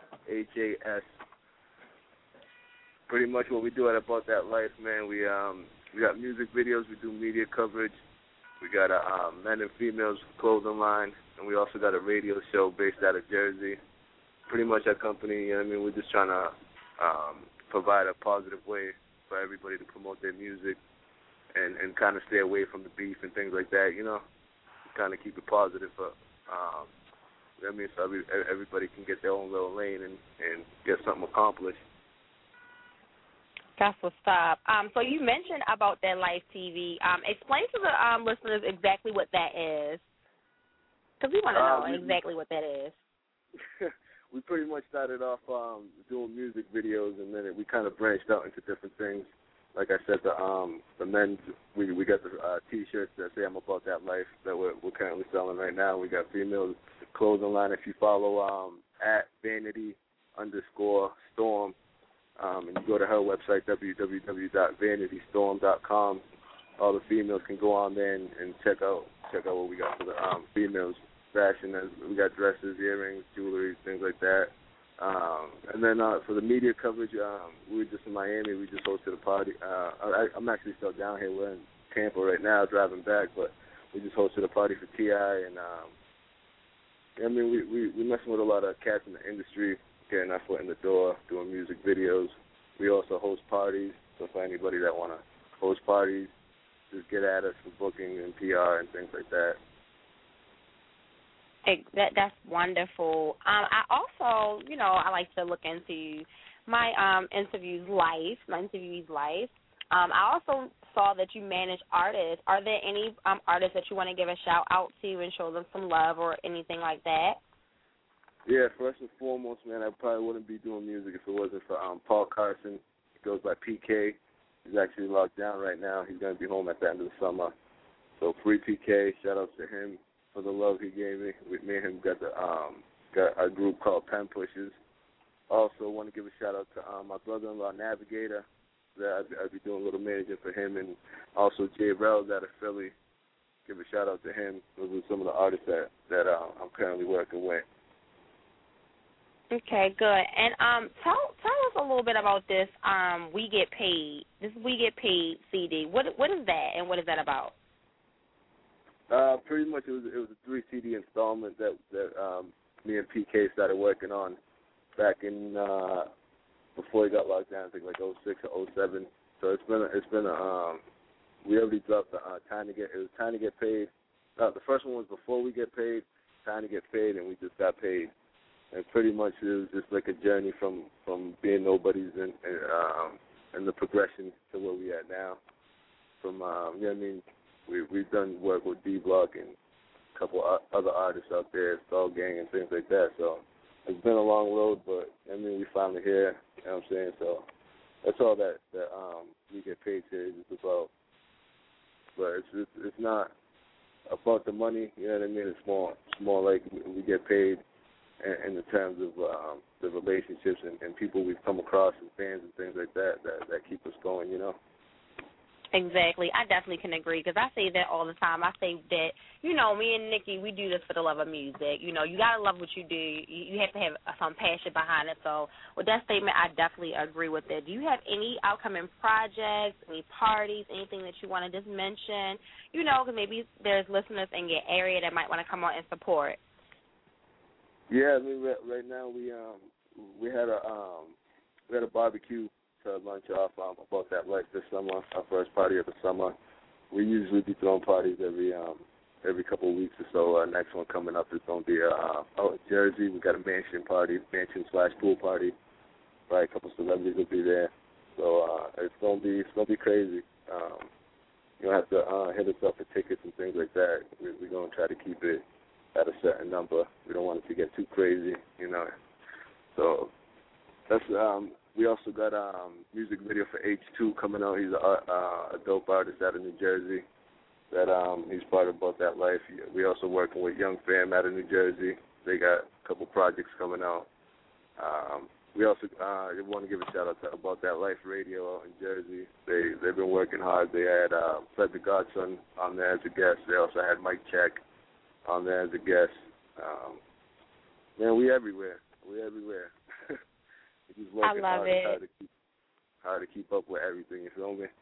Pretty much what we do at About That Life, man, we got music videos, we do media coverage, we got a men and females clothing line, and we also got a radio show based out of Jersey. Pretty much our company, we're just trying to provide a positive way for everybody to promote their music and kind of stay away from the beef and things like that, kind of keep it positive for, so everybody can get their own little lane and get something accomplished. That's what's up. So you mentioned About That Life TV. Explain to the listeners exactly what that is, because we want to know exactly what that is. We pretty much started off doing music videos, and then we kind of branched out into different things. Like I said, the men's, we got the T-shirts that say I'm About That Life that we're currently selling right now. We got female clothing line. If you follow at vanity_storm, and you go to her website, www.vanitystorm.com, all the females can go on there and check out what we got for the females fashion. We got dresses, earrings, jewelry, things like that. And then for the media coverage, we were just in Miami. We just hosted a party. I'm actually still down here. We're in Tampa right now, driving back, but we just hosted a party for T.I. And we messing with a lot of cats in the industry, getting our foot in the door, doing music videos. We also host parties, so for anybody that want to host parties, just get at us for booking and PR and things like that. That's wonderful. I also, I like to look into my interviewee's life. I also saw that you manage artists. Are there any artists that you want to give a shout out to and show them some love or anything like that? Yeah, first and foremost, man, I probably wouldn't be doing music if it wasn't for Paul Carson. He goes by PK. He's actually locked down right now. He's going to be home at the end of the summer. So free PK, shout out to him for the love he gave me. Me and him got a group called Pen Pushes. Also want to give a shout out to my brother-in-law Navigator. I'll be doing a little managing for him, and also Jay Rells out of Philly. Give a shout out to him. Those are some of the artists that I'm currently working with. Okay, good. And tell us a little bit about this. We Get Paid. This We Get Paid CD. What is that, and what is that about? Pretty much, it was a 3 CD installment that me and PK started working on back in before he got locked down. I think like 06 or 07. So it's been we already dropped the Time to Get Paid. The first one was Before We Get Paid, Time to Get Paid, and we just got paid. And pretty much it was just like a journey from being nobodies and the progression to where we at now. From you know what I mean, we've done work with D Block and a couple other artists out there, Skull Gang and things like that. So it's been a long road, but I mean we finally here. You know what I'm saying? So that's all that We Get Paid series is about. But it's not about the money. You know what I mean? It's more like we get paid in the terms of the relationships and people we've come across and fans and things like that keep us going, you know? Exactly. I definitely can agree because I say that all the time. I say that, you know, me and Nikki, we do this for the love of music. You know, you got to love what you do. You have to have some passion behind it. So with that statement, I definitely agree with it. Do you have any upcoming projects, any parties, anything that you want to just mention? You know, because maybe there's listeners in your area that might want to come on and support. Yeah, I mean, right now we had a barbecue to lunch off About That Life this summer, our first party of the summer. We usually be throwing parties every couple of weeks or so. Our next one coming up is going to be out in Jersey. We got a mansion/pool party. Probably a couple celebrities will be there. So it's going to be crazy. You'll have to hit us up for tickets and things like that. We're going to try to keep it at a certain number. We don't want it to get too crazy, you know. So that's we also got music video for H2 coming out. He's a dope artist out of New Jersey. That he's part of About That Life. We also working with Young Fam out of New Jersey. They got a couple projects coming out. We also want to give a shout out to About That Life Radio out in Jersey. They've been working hard. They had Fred the Godson on there as a guest. They also had Mike Check on there as a guest. Man, we everywhere. Just working hard to keep up with everything. You feel me?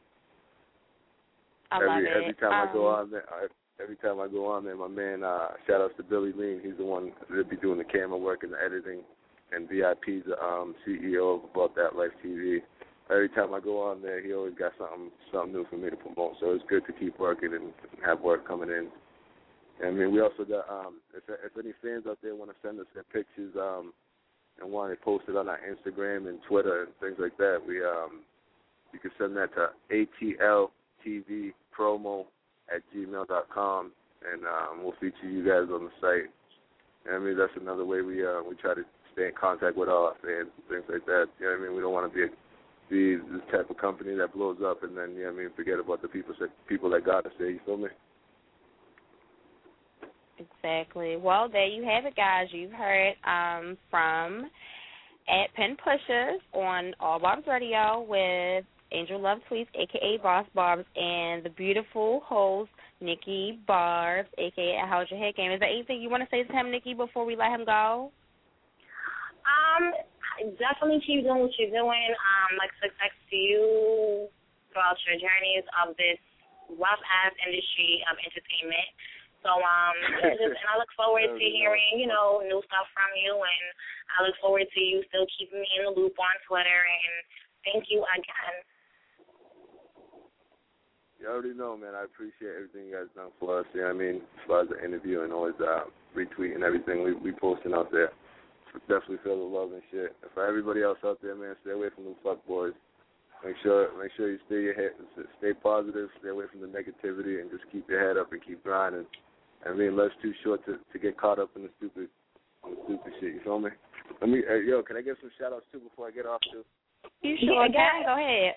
Every time I go on there, my man, shout outs to Billy Lean. He's the one that'll be doing the camera work and the editing, and VIP's the CEO of About That Life TV. Every time I go on there, he always got something new for me to promote. So it's good to keep working and have work coming in. I mean, we also got if any fans out there want to send us their pictures and want it posted on our Instagram and Twitter and things like that, you can send that to atltvpromo@gmail.com, and we'll feature you guys on the site. And I mean, that's another way we try to stay in contact with all our fans and things like that. You know what I mean? We don't want to be this type of company that blows up and then, you know what I mean, forget about the people that got us there. You feel me? Exactly. Well, there you have it, guys. You've heard from at Pen Pushers on All Barbs Radio with Angel Love Tweets, a.k.a. Boss Barbs, and the beautiful host, Nikki Barbs, a.k.a. How's Your Head Game. Is there anything you want to say to him, Nikki, before we let him go? Definitely keep doing what you're doing. Like success to you throughout your journeys of this rough-ass industry of entertainment. So, and I look forward to hearing, you know, new stuff from you, and I look forward to you still keeping me in the loop on Twitter, and thank you again. You already know, man, I appreciate everything you guys done for us. You know what I mean? As far as the interview and always retweeting everything we posting out there. Definitely feel the love and shit. For everybody else out there, man, stay away from them fuck boys. Make sure you stay positive, stay away from the negativity, and just keep your head up and keep grinding. I mean, life's too short to get caught up in the stupid shit. You feel me? Can I give some shout outs too before I get off too? You sure can. Go ahead.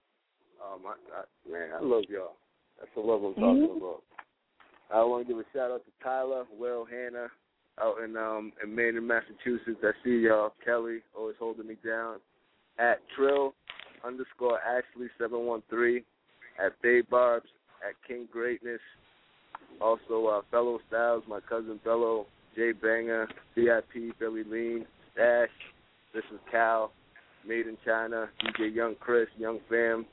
Man, I love y'all. That's the love I'm talking about. I want to give a shout out to Tyler, Will, Hannah, out in Maine, Massachusetts. I see y'all. Kelly, always holding me down. At Trill_Ashley713. At Bay Barbs. At King Greatness. Also, Bello Styles, my cousin Bello, Jay Banger, VIP, Billy Lean, Ash. This is Cal, Made in China, DJ Young Chris, Young Fam,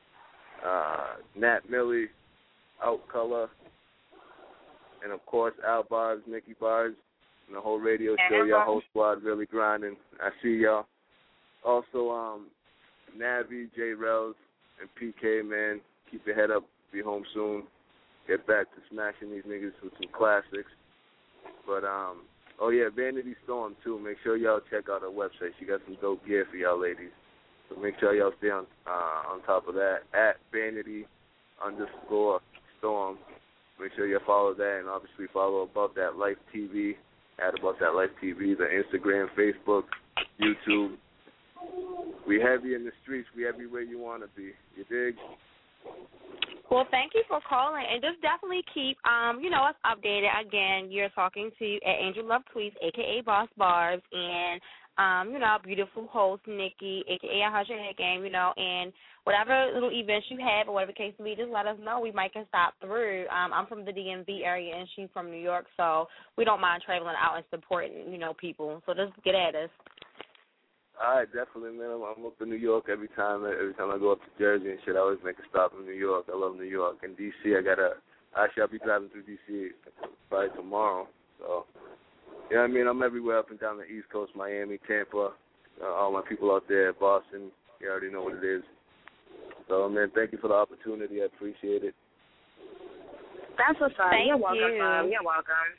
Nat Millie, Out Color, and of course Al Barbs, Nikki Barbs, and the whole radio show. Y'all whole squad really grinding. I see y'all. Also, Navi, J Rels, and PK, man, keep your head up. Be home soon. Get back to smashing these niggas with some classics. But oh yeah, Vanity Storm too. Make sure y'all check out her website. She got some dope gear for y'all ladies. So make sure y'all stay on top of that at Vanity_Storm. Make sure you follow that, and obviously follow Above That Life TV at Above That Life TV, the Instagram, Facebook, YouTube. We heavy in the streets. We everywhere you want to be. You dig? Well, thank you for calling, and just definitely keep, us updated. Again, you're talking to at Angel Love Tweets, a.k.a. Boss Barbs, and, our beautiful host, Nikki, a.k.a. How's Your Head Game, and whatever little events you have or whatever case may be, just let us know. We might can stop through. I'm from the DMV area, and she's from New York, so we don't mind traveling out and supporting, people. So just get at us. All right, definitely, man. I'm up in New York every time I go up to Jersey and shit. I always make a stop in New York. I love New York. And D.C., I'll be driving through D.C. probably tomorrow. So, I mean? I'm everywhere up and down the East Coast, Miami, Tampa, all my people out there, Boston. You already know what it is. So, man, thank you for the opportunity. I appreciate it. That's what's up. You're welcome. You're welcome.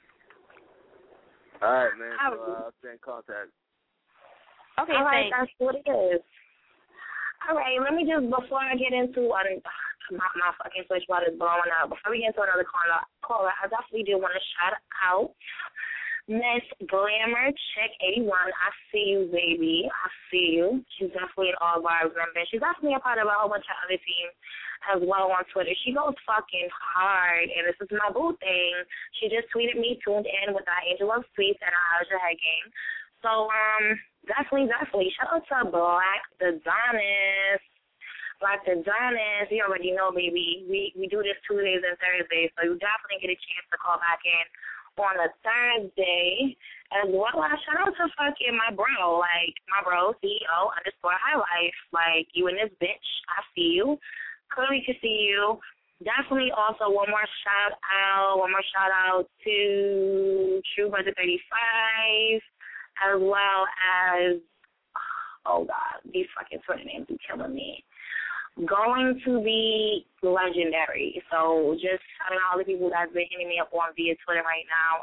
All right, man. So, I'll stay in contact. Okay, all right, that's what it is. All right, let me just, before I get into my fucking switchboard is blowing up, before we get into another caller, I definitely do want to shout out Miss Glamour Chick 81. I see you, baby. I see you. She's definitely an All Barbs member. She's definitely a part of a whole bunch of other teams as well on Twitter. She goes fucking hard, and this is my boo thing. She just tweeted me, tuned in with our Angel Love Tweets and our How's Your Head Game. So, definitely. Shout out to Black the Donis. You already know, baby. We do this Tuesdays and Thursdays, so you definitely get a chance to call back in on a Thursday. As well as shout out to fucking my bro, CEO_High Life. Like, you and this bitch, I see you. Clearly to see you. Definitely also one more shout out to True Brother 35. As well as, oh God, these fucking Twitter names are killing me. Going to be legendary. So just shouting out all the people that's been hitting me up on via Twitter right now.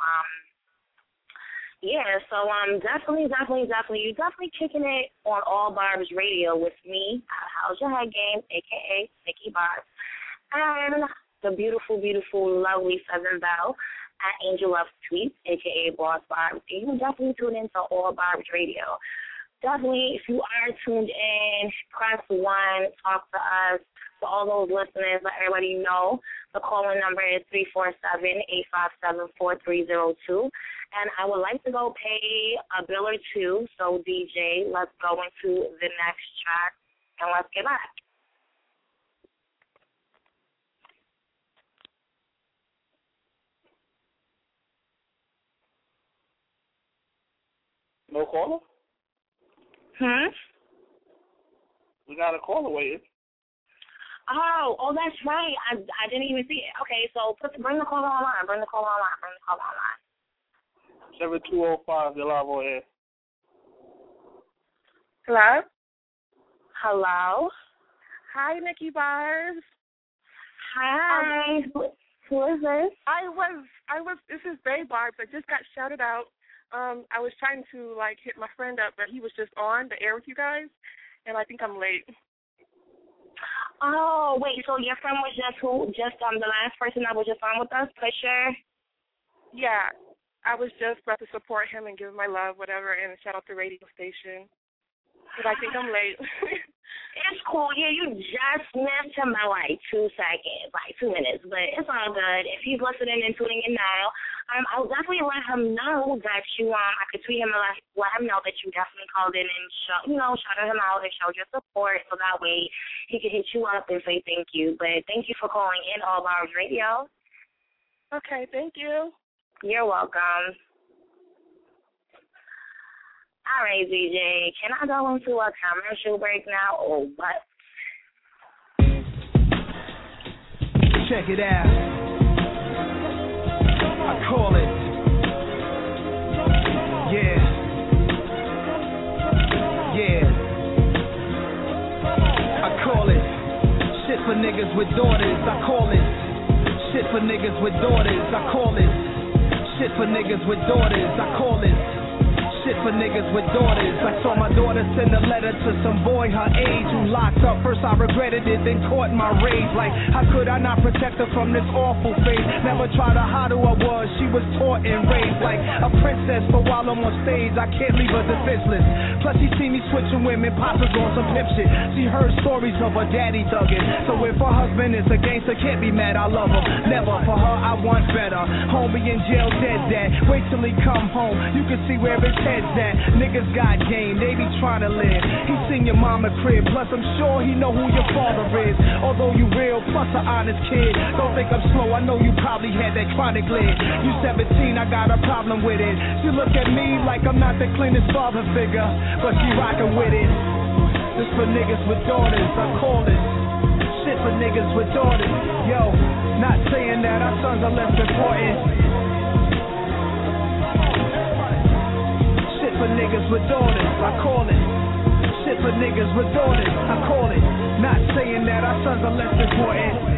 Definitely, you're definitely kicking it on All Barbs Radio with me at How's Your Head Game, a.k.a. Nikki Barbs, and the beautiful, lovely Southern Belle at Angel Love Tweets, a.k.a. Boss Barbs. You can definitely tune into All Barbs Radio. Definitely, if you are tuned in, press 1, talk to us. For all those listeners, let everybody know the calling number is 347-857-4302. And I would like to go pay a bill or two. So, DJ, let's go into the next track, and let's get back. No caller? We got a caller waiting. Oh, that's right. I didn't even see it. Okay, so bring the caller online. 7205, you're live on air. Hello? Hi, Nikki Barbs. Hi. Who is this? This is Bay Barbs. I just got shouted out. I was trying to, hit my friend up, but he was just on the air with you guys, and I think I'm late. Oh, wait, so your friend was the last person that was just on with us, Pusher? Yeah, I was just about to support him and give him my love, whatever, and shout out the radio station. But I think I'm late. It's cool. Yeah, you just missed him by 2 seconds, 2 minutes, but it's all good. If he's listening and tuning in now, I'll definitely let him know that you, I could tweet him and let him know that you definitely called in and shouted him out and showed your support, so that way he could hit you up and say thank you. But thank you for calling in All Barbs Radio. Okay, thank you. You're welcome. All right, DJ, can I go into a commercial break now or what? Check it out. I call it. Yeah. I call it. Shit for niggas with daughters. I call it. Shit for niggas with daughters. I call it. Shit for niggas with daughters. I call it. Shit for niggas with daughters. I saw my daughter send a letter to some boy her age who locked up. First I regretted it, then caught my rage. Like, how could I not protect her from this awful fate? Never tried to hide who I was. She was taught and raised like a princess. But while I'm on stage, I can't leave her defenseless. Plus she see me switching women, pops was on some pimp shit. She heard stories of her daddy thugging. So if her husband is a gangster, can't be mad, I love her. Never, for her I want better. Homie in jail dead dad. Wait till he come home, you can see where his head's at. Niggas got game, they be trying to live. He seen your mama crib, plus I'm sure he know who your father is. Although you real, plus an honest kid. Don't think I'm slow, I know you probably had that chronic lid. You 17, I got a problem with it. She look at me like I'm not the cleanest father figure, but she rockin' with it. This for niggas with daughters, I call it. Shit for niggas with daughters. Yo, not saying that our sons are less important. For niggas with daughters, I call it. Shit for niggas with daughters, I call it. Not saying that our sons are less important.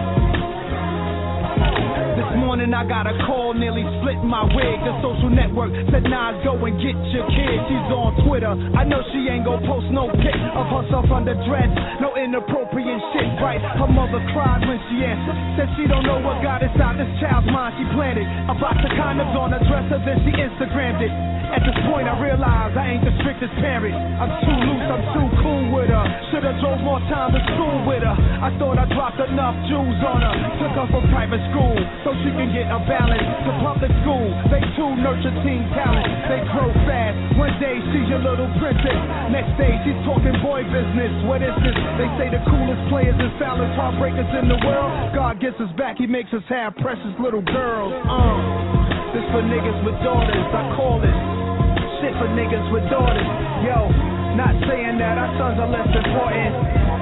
This morning I got a call, nearly split my wig. The social network said, nah, go and get your kid. She's on Twitter, I know she ain't gon' post no pic of herself under dress. No inappropriate shit, right? Her mother cried when she answered. Said she don't know what got inside this child's mind. She planted a box of condoms on her dresser, then she Instagrammed it. At this point I realize I ain't the strictest parent. I'm too loose, I'm too cool with her. Should've drove more time to school with her. I thought I dropped enough jewels on her. Took her from private school so she can get a balance. To public school, they too nurture teen talent. They grow fast, one day she's your little princess. Next day she's talking boy business. What is this? They say the coolest players and foulest heartbreakers in the world. God gets us back, he makes us have precious little girls. This for niggas with daughters, I call it. Shit for niggas with daughters. Yo, not saying that our sons are less important.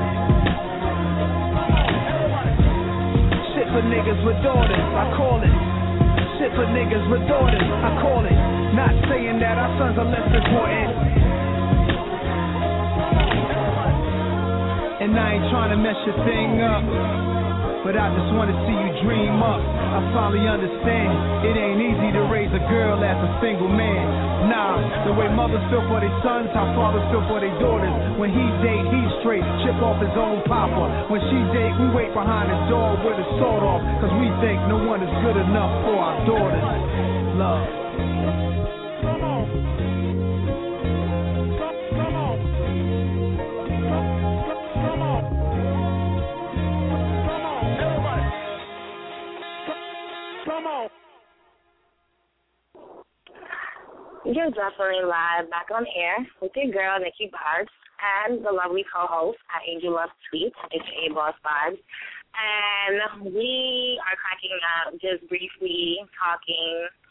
Shit for niggas with daughters, I call it. Shit for niggas with daughters, I call it. Not saying that our sons are less important. And I ain't trying to mess your thing up, but I just want to see you dream up. I finally understand it ain't easy to raise a girl as a single man. Nah, the way mothers feel for their sons, how fathers feel for their daughters. When he date, he's straight, chip off his own papa. When she date, we wait behind the door with a sword off, cause we think no one is good enough for our daughters. Love. You're definitely live back on air with your girl, Nikki Barbs, and the lovely co-host at Angel Love Tweets, aka Boss Vibes. And we are cracking up, just briefly talking.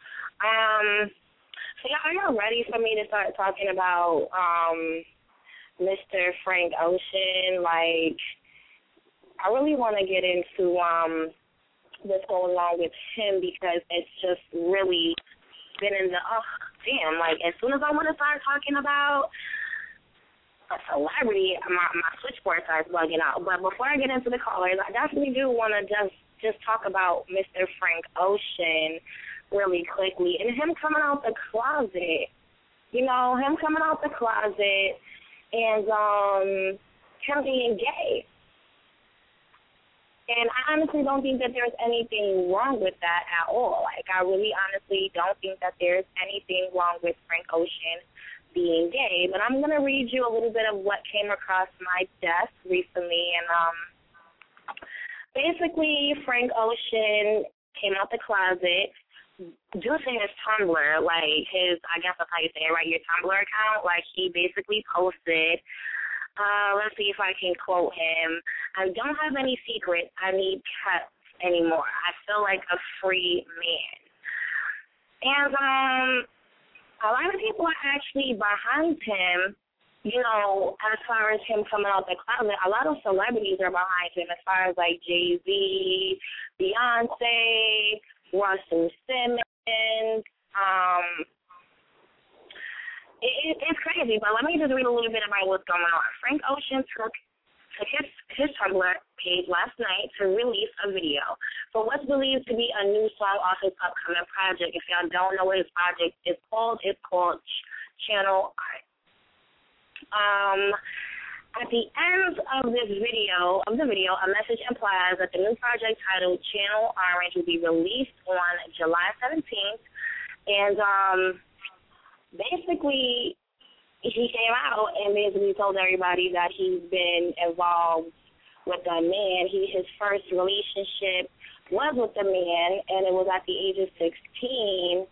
So y'all, are y'all ready for me to start talking about Mr. Frank Ocean? Like, I really want to get into what's going on with him because it's just really been in the, like, as soon as I want to start talking about a celebrity, my switchboard starts bugging out. But before I get into the callers, I definitely do want to just talk about Mr. Frank Ocean really quickly and him coming out the closet. You know, him coming out the closet and him being gay. And I honestly don't think that there's anything wrong with that at all. Like, I really honestly don't think that there's anything wrong with Frank Ocean being gay. But I'm going to read you a little bit of what came across my desk recently. And basically, Frank Ocean came out the closet due to his Tumblr, like his, I guess that's how you say it, right, your Tumblr account. Like, he basically posted, let's see if I can quote him. I don't have any secrets I need kept anymore. I feel like a free man. And a lot of people are actually behind him, you know, as far as him coming out the closet. A lot of celebrities are behind him as far as, like, Jay-Z, Beyonce, Russell Simmons. It's crazy, but let me just read a little bit about what's going on. Frank Ocean took his Tumblr page last night to release a video for what's believed to be a new song off his upcoming project. If y'all don't know what his project is called, it's called Channel Art. At the end of the video, a message implies that the new project titled Channel Orange will be released on July 17th. And basically, he came out and basically told everybody that he's been involved with a man. His first relationship was with a man, and it was at the age of 16.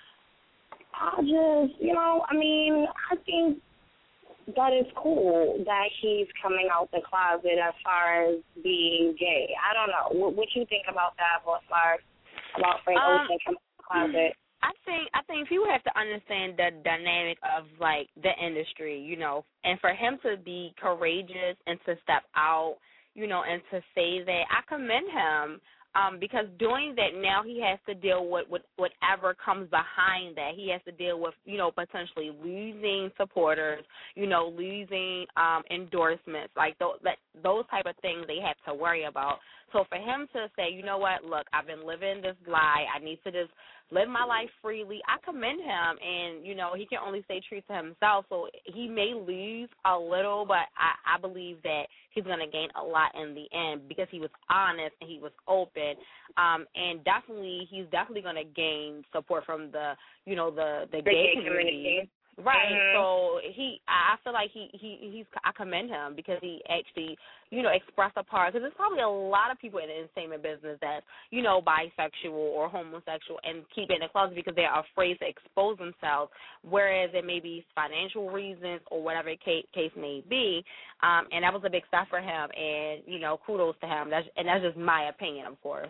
I think that it's cool that he's coming out the closet as far as being gay. I don't know. What you think about that, as far about Frank Ocean coming out the closet? I think people have to understand the dynamic of, like, the industry, you know, and for him to be courageous and to step out, you know, and to say that, I commend him. Because doing that now, he has to deal with whatever comes behind that. He has to deal with, you know, potentially losing supporters, you know, losing endorsements, like those type of things they have to worry about. So for him to say, you know what, look, I've been living this lie. I need to just live my life freely. I commend him, and, you know, he can only stay true to himself. So he may lose a little, but I believe that he's going to gain a lot in the end because he was honest and he was open. And he's definitely going to gain support from the gay community. Right. Mm-hmm. So I feel like I commend him because he actually, you know, expressed a part, because there's probably a lot of people in the entertainment business that, you know, bisexual or homosexual and keep it in the closet because they're afraid to expose themselves, whereas it may be financial reasons or whatever case may be. And that was a big step for him, and, you know, kudos to him. That's just my opinion, of course.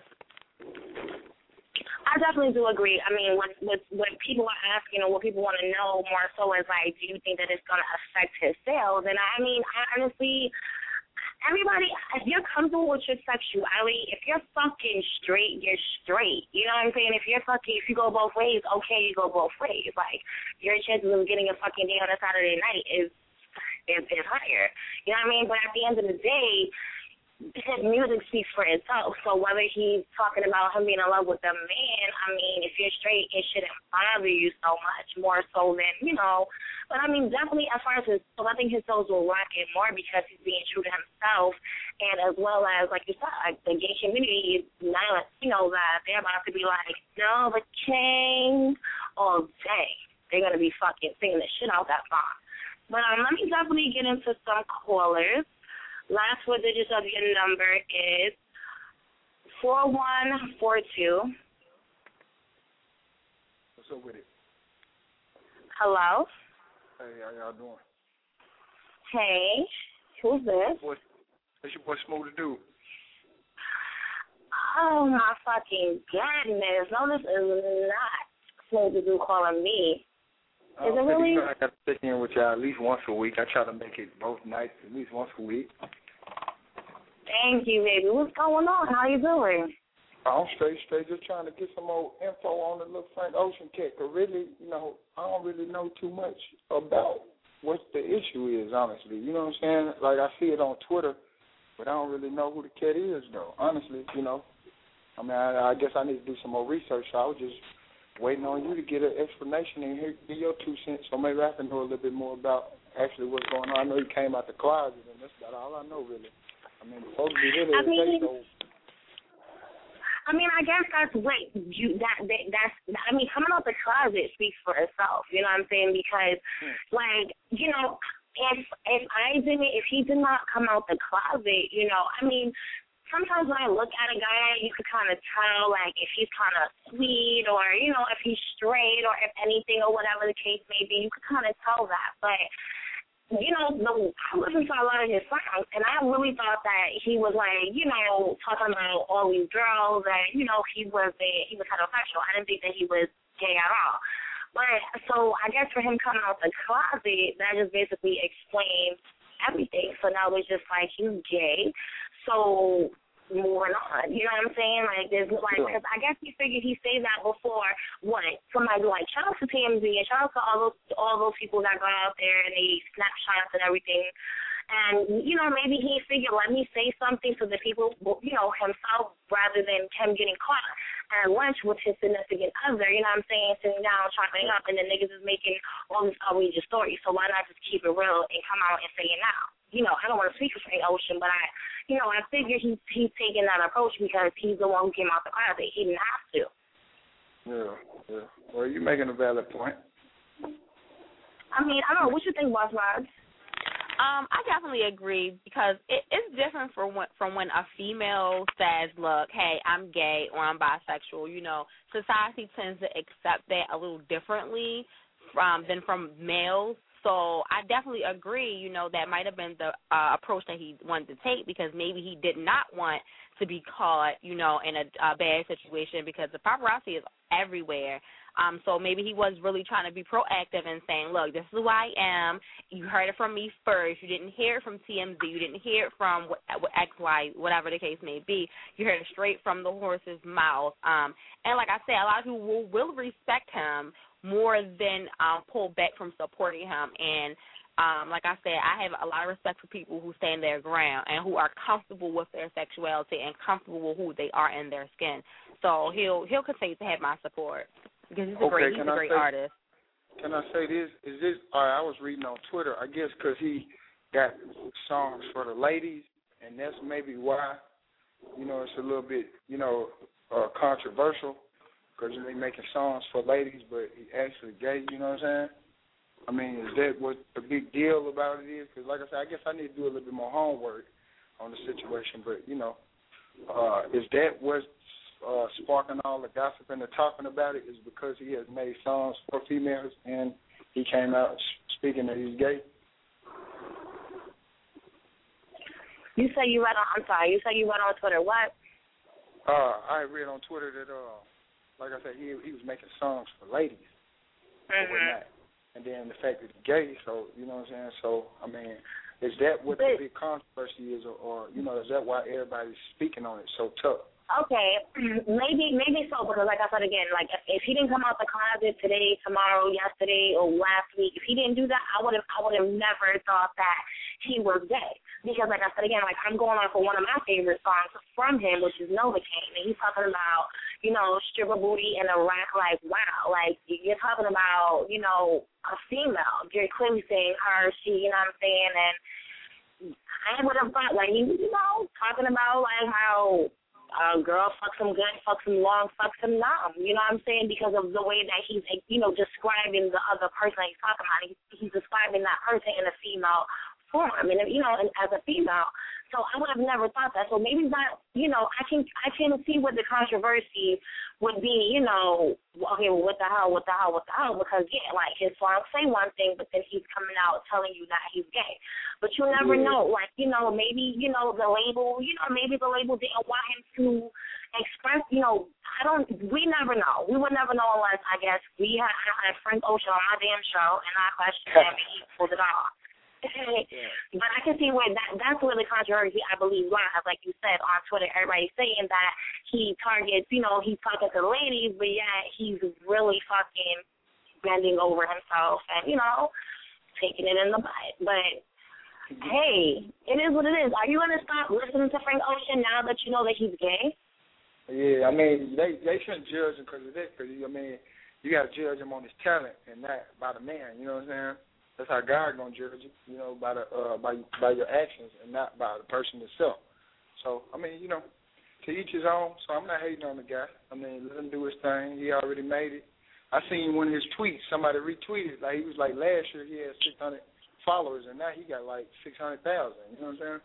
I definitely do agree. I mean, what people are asking, or what people want to know more so is, like, do you think that it's going to affect his sales? And I mean, honestly, everybody, if you're comfortable with your sexuality, if you're fucking straight, you're straight. You know what I'm saying? If you go both ways, okay, you go both ways. Like, your chances of getting a fucking day on a Saturday night is higher. You know what I mean? But at the end of the day, his music speaks for itself. So whether he's talking about him being in love with a man, I mean, if you're straight, it shouldn't bother you so much, more so than, you know. But, I mean, definitely as far as his soul, I think his souls will rock it more because he's being true to himself, and as well as, like you said, like, the gay community is not, you know, that they're about to be like, no, the king all day. They're going to be fucking singing the shit out that song. But let me definitely get into some callers. Last 4 digits of your number is 4142. What's up with it? Hello? Hey, how y'all doing? Hey, who's this? What's your boy Smooth to do? Oh, my fucking goodness. No, this is not Smooth to do calling me. Is it really? I got to check in with y'all at least once a week. I try to make it both nights, at least once a week. Thank you, baby. What's going on? How you doing? I'm straight. Just trying to get some more info on the little Frank Ocean cat. Cause really, you know, I don't really know too much about what the issue is, honestly. You know what I'm saying? Like, I see it on Twitter, but I don't really know who the cat is, though. Honestly, you know. I mean, I guess I need to do some more research, so I was just waiting on you to get an explanation and hear your 2 cents, so maybe I can know a little bit more about actually what's going on. I know you came out the closet, and that's about all I know, really. I mean, supposed to be really I mean, I guess that's what I mean, coming out the closet speaks for itself, you know what I'm saying? Because, like, you know, if he did not come out the closet, you know, I mean, sometimes when I look at a guy, you could kind of tell, like, if he's kind of sweet or, you know, if he's straight or if anything or whatever the case may be, you could kind of tell that. But, you know, I listened to a lot of his songs, and I really thought that he was, like, you know, talking about all these girls and, you know, he was heterosexual. I didn't think that he was gay at all. But so I guess for him coming out the closet, that just basically explains everything. So now it's just like he's gay. So moving on, you know what I'm saying? Like there's like, because I guess he figured he said that before. What somebody like shout out to TMZ and shout out to all those people that got out there and they snapshots and everything. And, you know, maybe he figured, let me say something to the people, you know, himself, rather than him getting caught at lunch with his significant other, you know what I'm saying, sitting down, chopping up, and the niggas is making all this outrageous stories. So why not just keep it real and come out and say it now? You know, I don't want to speak for Frank Ocean, but I figure he's taking that approach because he's the one who came out the closet. He didn't have to. Yeah. Well, you're making a valid point. I mean, I don't know. What you think, Boss Rods? I definitely agree because it's different from when a female says, look, hey, I'm gay or I'm bisexual. You know, society tends to accept that a little differently than from males. So I definitely agree, you know, that might have been the approach that he wanted to take because maybe he did not want to be caught, you know, in a bad situation because the paparazzi is everywhere. So maybe he was really trying to be proactive and saying, look, this is who I am. You heard it from me first. You didn't hear it from TMZ. You didn't hear it from XY, whatever the case may be. You heard it straight from the horse's mouth. And like I said, a lot of people will respect him more than pull back from supporting him. And like I said, I have a lot of respect for people who stand their ground and who are comfortable with their sexuality and comfortable with who they are in their skin. So he'll continue to have my support because he's a great artist. Can I say this? Is this? I was reading on Twitter. I guess because he got songs for the ladies, and that's maybe why. You know, it's a little bit, you know, controversial because you know, he's making songs for ladies, but he actually gay. You know what I'm saying? I mean, is that what the big deal about it is? Because, like I said, I guess I need to do a little bit more homework on the situation. But, you know, is that what's sparking all the gossip and the talking about it is because he has made songs for females and he came out speaking that he's gay? You say you read on Twitter what? I read on Twitter that, like I said, he was making songs for ladies or whatnot. And then the fact that he's gay, so, you know what I'm saying? So, I mean, is that what the big controversy is, or you know, is that why everybody's speaking on it so tough? Okay, maybe so, because like I said again, like if he didn't come out the closet today, tomorrow, yesterday, or last week, if he didn't do that, I would have never thought that he was gay. Because like I said again, like I'm going on for one of my favorite songs from him, which is Novocaine, and he's talking about, you know, stripper booty and a rack. Like wow, like you're talking about, you know, a female. You're clearly saying her, she, you know what I'm saying, and I would have thought like you know, talking about like how girl fucks him good, fucks him long, fucks him numb. You know what I'm saying? Because of the way that he's, you know, describing the other person that he's talking about. He's describing that person in a female form, and you know, as a female. So I would have never thought that. So maybe that, you know, I can see what the controversy would be. You know, okay, well, what the hell? Because yeah, like his songs say one thing, but then he's coming out telling you that he's gay. But you never know. Like, you know, maybe, you know, the label, you know, maybe the label didn't want him to express, you know, we never know. We would never know unless, I guess, we had Frank Ocean on my damn show and I questioned him and he pulled it off. But I can see where that's where the controversy, I believe, lies. Like you said on Twitter, everybody's saying that he targets, you know, he's talking to the ladies, but yeah, he's really fucking bending over himself and, you know, taking it in the butt. But hey, it is what it is. Are you going to stop listening to Frank Ocean now that you know that he's gay? Yeah, I mean, they shouldn't judge him because of that. Because, I mean, you got to judge him on his talent and not by the man. You know what I'm saying? That's how God gonna judge you. You know, by your actions and not by the person itself. So, I mean, you know, to each his own. So I'm not hating on the guy. I mean, let him do his thing. He already made it. I seen one of his tweets. Somebody retweeted. Like he was like last year he had 600 followers, and now he got like 600,000. You know what I'm saying?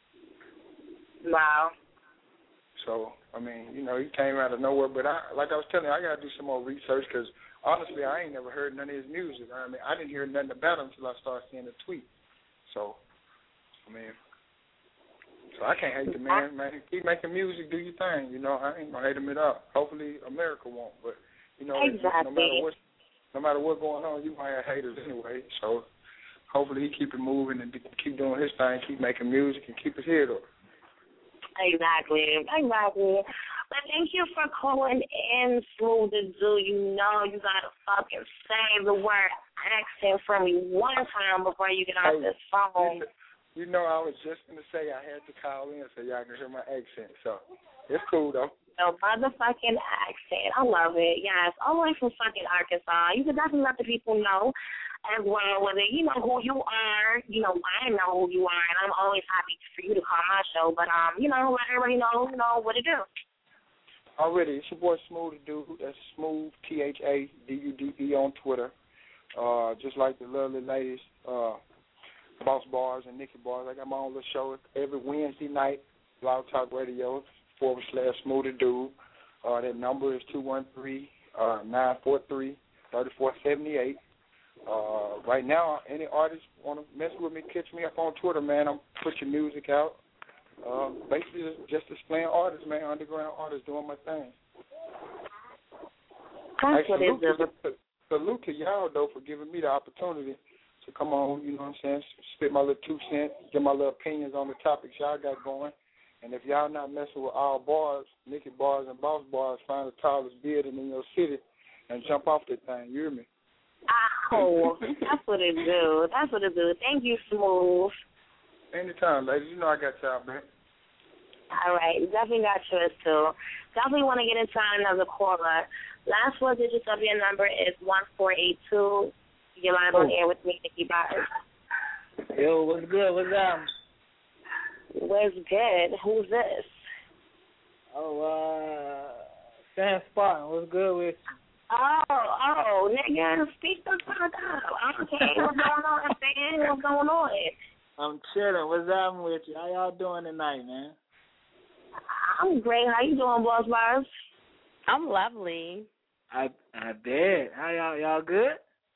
Wow. So, I mean, you know, he came out of nowhere. But like I was telling you, I got to do some more research because, honestly, I ain't never heard none of his music. I mean, I didn't hear nothing about him until I started seeing the tweet. So, I mean, so I can't hate the man. Man, keep making music, do your thing. You know, I ain't going to hate him at all. Hopefully America won't. But, you know, exactly. no matter what, no matter what's going on, you might have haters anyway. So hopefully he keep it moving and keep doing his thing, keep making music, and keep his head up. Exactly. But thank you for calling in, Smooth the Do. You know you gotta fucking say the word accent for me one time before you get off this phone. You know, I was just gonna say I had to call in so y'all can hear my accent. So it's cool though. No motherfucking accent. I love it. Yes, all the way from fucking Arkansas. You can definitely let the people know as well whether you know who you are. You know, I know who you are, and I'm always happy for you to call my show. But you know, let everybody know, what to do. Already, it's your boy Smooth the Dude. That's Smooth THADUDE on Twitter. Just like the lovely ladies, Boss Bars and Nikki Bars. I got my own little show every Wednesday night, Blog Talk Radio /Smooth the Dude. That number is 213-943-3478. Right now, any artists want to mess with me, catch me up on Twitter, man. I'm putting music out. Basically, just displaying artists, man, underground artists doing my thing. Salute to y'all, though, for giving me the opportunity to come on, you know what I'm saying, spit my little 2 cents, give my little opinions on the topics y'all got going. And if y'all not messing with all bars, Nikki Bars and Boss Bars, find the tallest building in your city and jump off that thing, you hear me? Oh, that's what it do. Thank you, Smooth. Anytime, ladies. You know I got y'all, man. All right. Definitely got yours, too. Definitely want to get into another caller. Last 4 digits of your number is 1482. You're live on air with me, Nikki Bars. Yo, what's good? What's up? What's good? Who's this? Sam Spartan. What's good with you? Oh, nigga, speak the fuck up. Okay, what's going on, man? What's going on? I'm chilling. What's up with you? How y'all doing tonight, man? I'm great. How you doing, Boss Bars? I'm lovely. I bet. How y'all good?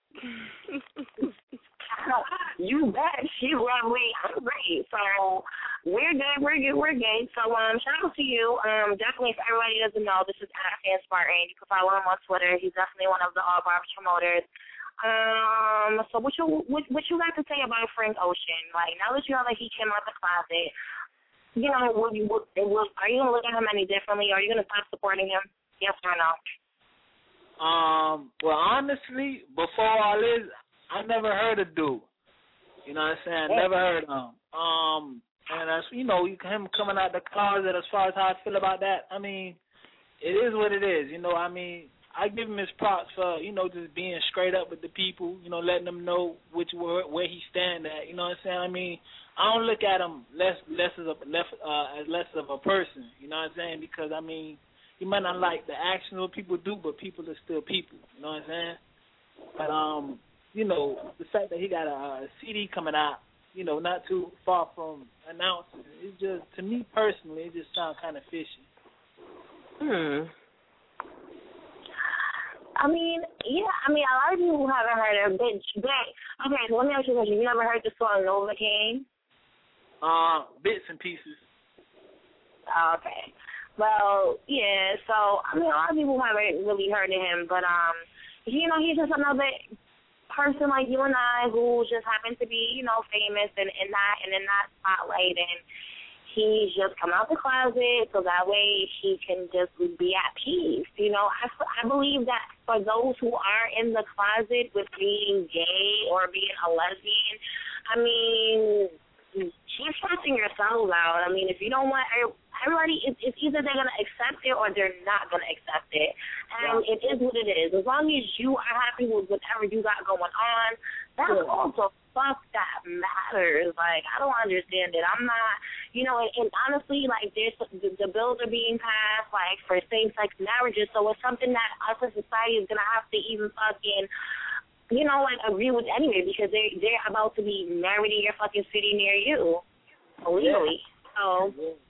You bet. She's lovely. I'm great. So we're good. So shout out to you. Definitely, if everybody doesn't know, this is Sam Spartan. You can follow him on Twitter. He's definitely one of the All Barbs promoters. So what you got to say about Frank Ocean? Like, now that you know that he came out the closet, you know, are you gonna look at him any differently? Are you gonna stop supporting him? Yes or no? Well, honestly, before all this, I never heard of dude. You know what I'm saying? I never heard of him. And as you know, him coming out the closet. As far as how I feel about that, I mean, it is what it is. You know, I mean, I give him his props for, you know, just being straight up with the people, you know, letting them know where he stand at. You know what I'm saying? I mean, I don't look at him less of a person. You know what I'm saying? Because I mean, you might not like the actions what people do, but people are still people. You know what I'm saying? But you know, the fact that he got a CD coming out, you know, not too far from announcing, it just, to me personally, it just sounds kind of fishy. I mean, yeah, a lot of people haven't heard of it. Okay, so let me ask you a question. You never heard the song Novocaine? Bits and pieces. Okay. Well, yeah, so, I mean, a lot of people haven't really heard of him, but, you know, he's just another person like you and I who just happens to be, you know, famous and in that spotlight, and he's just come out the closet so that way he can just be at peace. You know, I believe that for those who are in the closet with being gay or being a lesbian, I mean, keep stressing yourselves out. I mean, if you don't want everybody, it's either they're going to accept it or they're not going to accept it. And it is what it is. As long as you are happy with whatever you got going on, that's all the fuck that matters. Like, I don't understand it. I'm not, you know, and honestly, like, there's the bills are being passed, like, for same-sex marriages, so it's something that us as society is going to have to even fucking, you know, like, agree with anyway, because they're about to be married in your fucking city near you, legally. So,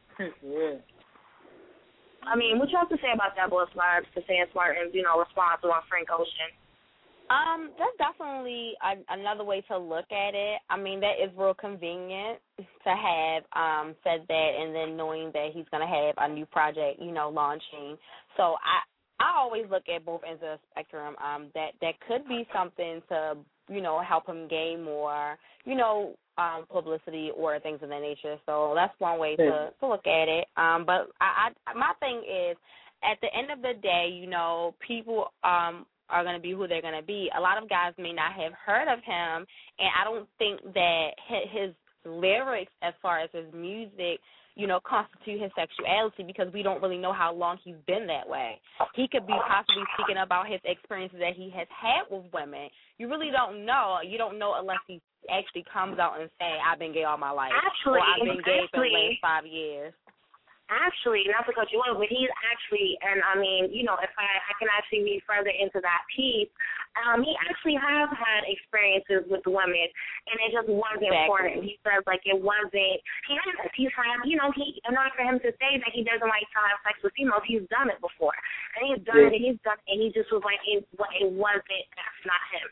I mean, what you have to say about that, Boss Barbs, to Sam Spartan's, you know, response on Frank Ocean? That's definitely another way to look at it. I mean, that is real convenient to have said that, and then knowing that he's going to have a new project, you know, launching. So I always look at both ends of the spectrum. That could be something to, you know, help him gain more, you know, publicity or things of that nature. So that's one way to look at it. But my thing is, at the end of the day, you know, people are going to be who they're going to be. A lot of guys may not have heard of him, and I don't think that his lyrics, as far as his music, you know, constitute his sexuality, because we don't really know how long he's been that way. He could be possibly speaking about his experiences that he has had with women. You really don't know. You don't know unless he actually comes out and say, I've been gay all my life. Actually, or I've been gay for the last 5 years. Actually, not to cut you off, but he's actually, and I mean, you know, if I can actually read further into that piece, he actually has had experiences with women, and it just wasn't for him. He says, like, it wasn't, he's had, you know, not for him to say that he doesn't like to have sex with females, he's done it before. And he's done it, and he just was like, it wasn't, that's not him.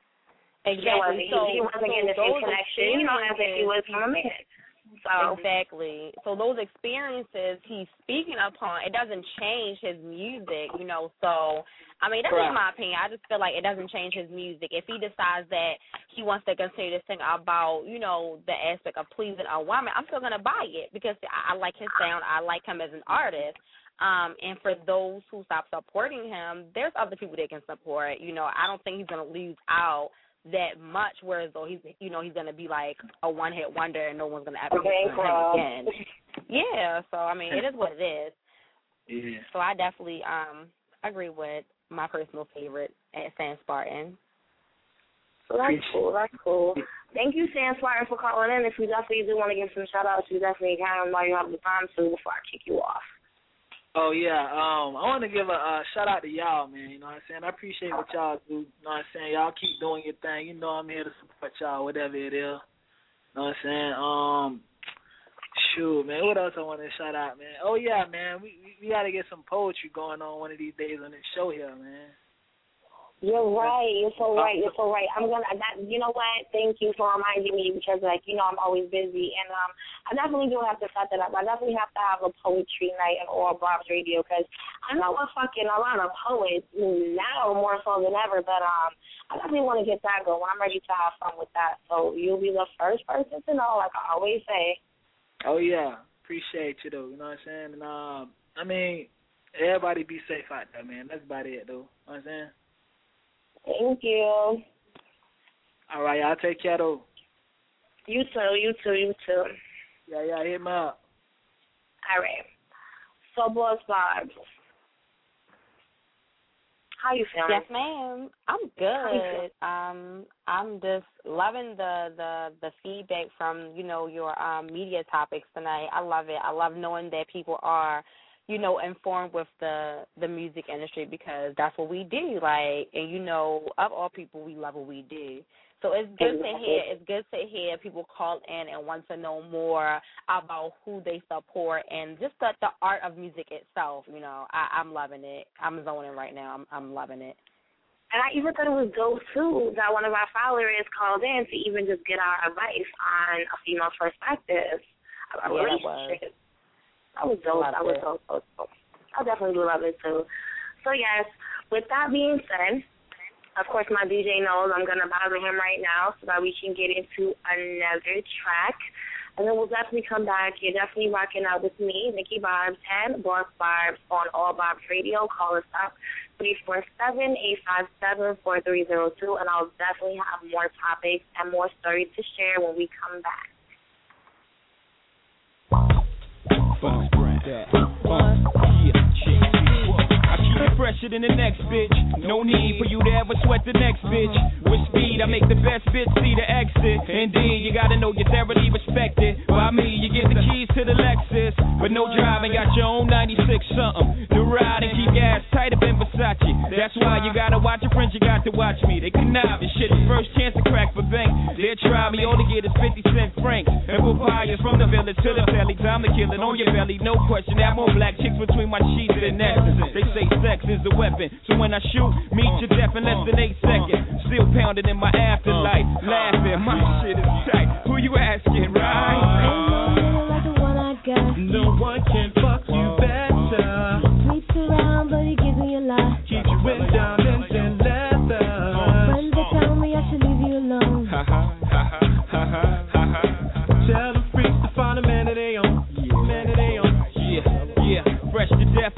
Exactly. He wasn't getting the same connection, you know, as if he was from a man. So. Exactly. So those experiences he's speaking upon, it doesn't change his music, you know. So, I mean, that's just my opinion. I just feel like it doesn't change his music. If he decides that he wants to continue to sing about, you know, the aspect of pleasing a woman, I'm still going to buy it because I like his sound. I like him as an artist. And for those who stop supporting him, there's other people they can support. You know, I don't think he's going to lose out that much, whereas though he's going to be like a one-hit wonder and no one's going to ever hear him again. Yeah, so I mean, it is what it is. Yeah. So I definitely agree with my personal favorite at Sam Spartan. So that's cool. That's cool. Thank you, Sam Spartan, for calling in. If you definitely do want to give some shout-outs, you definitely can while you have the time to before I kick you off. Oh, yeah. I want to give a shout-out to y'all, man. You know what I'm saying? I appreciate what y'all do. You know what I'm saying? Y'all keep doing your thing. You know I'm here to support y'all, whatever it is. You know what I'm saying? Shoot, man. What else I want to shout out, man? Oh, yeah, man. We got to get some poetry going on one of these days on this show here, man. You're right. You're so right. You're so right. You know what? Thank you for reminding me because, like, you know, I'm always busy. And I definitely do have to set that up. I definitely have to have a poetry night on All Bob's Radio because I know a lot of poets now more so than ever. But I definitely want to get that going. I'm ready to have fun with that. So you'll be the first person to know, like I always say. Oh, yeah. Appreciate you, though. You know what I'm saying? And, I mean, everybody be safe out there, man. That's about it, though. You know what I'm saying? Thank you. All right, y'all take care, though. You too. Yeah, hit me up. All right. So, Boss Barbs, how you feeling? Yes, ma'am. I'm good. I'm just loving the feedback from, you know, your media topics tonight. I love it. I love knowing that people are, you know, informed with the music industry because that's what we do. Like, and you know, of all people, we love what we do. So it's good to hear. It's good to hear people call in and want to know more about who they support and just the art of music itself. You know, I'm loving it. I'm zoning right now. I'm loving it. And I even thought it was dope too that one of our followers called in to even just get our advice on a female's perspective about relationships. That was dope. That was so dope. I definitely love it, too. So, yes, with that being said, of course, my DJ knows I'm going to bother him right now so that we can get into another track. And then we'll definitely come back. You're definitely rocking out with me, Nikki Barbs, and Boss Barbs on All Bobs Radio. Call us up, 347-857-4302, and I'll definitely have more topics and more stories to share when we come back. I keep it fresher than the next bitch. No need for you to ever sweat the next bitch. With speed, I make the best bitch see the exit. Indeed, you gotta know you're thoroughly respected. By me, you get the keys to the Lexus, but no driving. Got your own 96 something to ride and keep your ass tighter than Versace. That's why you gotta watch your friends. You got to watch me. They connive and shit. The first chance to crack for bank. They'll try me. All they get is 50-cent francs and papayas from the village to the telly. Time to kill it on your belly. No question. Have more black chicks between my sheets than that. They say sex is the weapon. So when I shoot, meet your death in less than 8 seconds. Still pounding in my afterlife. Laughing, my shit is tight. Who you asking, right? Like the one I got. No one can fuck you better. Sleeps around, but he gives me a lot.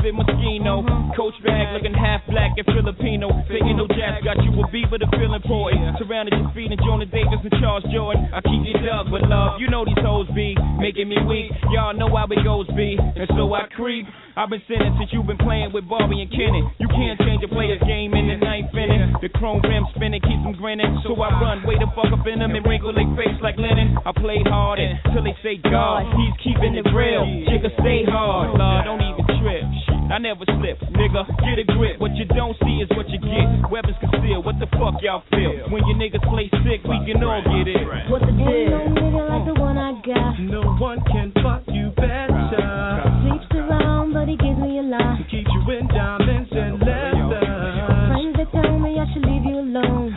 Vincent Moschino. Coach bag looking half black and Filipino. Taking no jazz, got you a beaver to feel important. Surrounded your feet and Jonah Davis and Charles Jordan. I keep you dug with love, you know these hoes be making me weak. Y'all know how it goes be, and so I creep. I've been sinning since you've been playing with Barbie and Kenny. You can't change a player's game in the ninth inning. The chrome rim spinning keeps them grinning. So I run way the fuck up in them and wrinkle their face like linen. I played hard until they say God, he's keeping it real. Jigga stay hard, Lord, don't even trip. I never slip, nigga, get a grip. What you don't see is what you get. Weapons concealed, what the fuck y'all feel? When your niggas play sick, we can all get it. What the deal? No nigga like the one I got. No one can fuck you better. Sleeps around, but he gives me a lie. Keeps you in diamonds and leather. Friends that tell me I should leave you alone.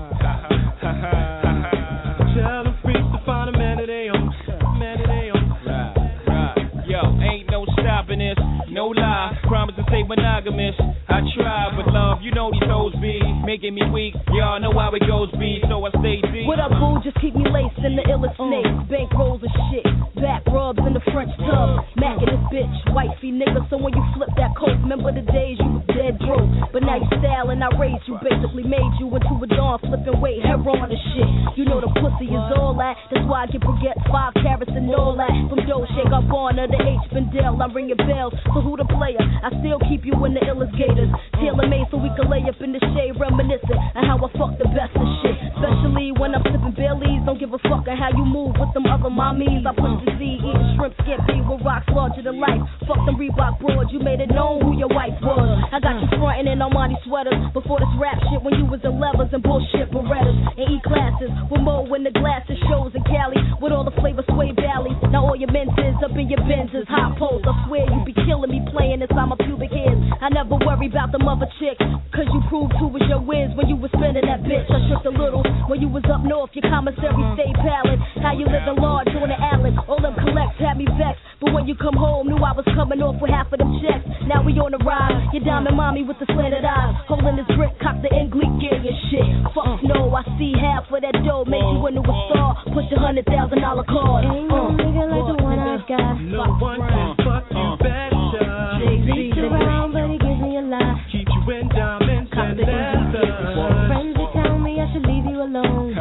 Tell the freaks to find a man that they own. Man that they own. Right. Yo, ain't no stopping this. No lie, promise to stay monogamous. I try, but love, you know these hoes be making me weak. Y'all know how it goes be, so I stay deep. What up, boo? Just keep me laced in the illest snakes. Bank rolls and shit. Back rubs in the French tub. Mac in this bitch. Wifey nigga, so when you flip that coat, remember the days you was dead broke. But now you style and I raised you. Basically made you into a dawn flipping weight. Heroin and shit. You know the pussy is all that. That's why I can forget 5 carats and all that. From Doe, Shake Up on to H. Bendel. I'm ringing bells. So who the player? I still keep you in the illest gators. Tailor made so we can lay up in the shade, reminiscing on how I fuck the best of shit. Especially when I'm sipping Baileys. Don't give a fuck on how you move with them other mommies. I push the Z, eating shrimp scampi with rocks larger than life. Fuck them Reebok broads, you made it known who your wife was. I got you frontin' in Armani sweaters before this rap shit when you was in levers and bullshit Berettas and E-classes with Mo in the glasses, shows in Cali with all the flavor Sway Valley. Now all your menses up in your Benzes, hot poles. I swear you be killing me playing inside my pubic hairs. I never worry about them other chicks, cause you proved who was your whiz when you was spinning that bitch. I shook a little when you was up north, your commissary stayed pallid. How you living large on the island, all them collects had me vexed. But when you come home, knew I was coming off with half of them checks. Now we on the ride, your diamond mommy with the slanted eyes, holding this brick, cock the English gear and shit. Fuck no, I see half of that dough, make you into a star, push a $100,000 card. Ain't no nigga like the one I got. No one can fuck you better. Sleeps around, but he gives me a lie. Keeps you in diamonds and leather. Friends that tell me I should leave you alone.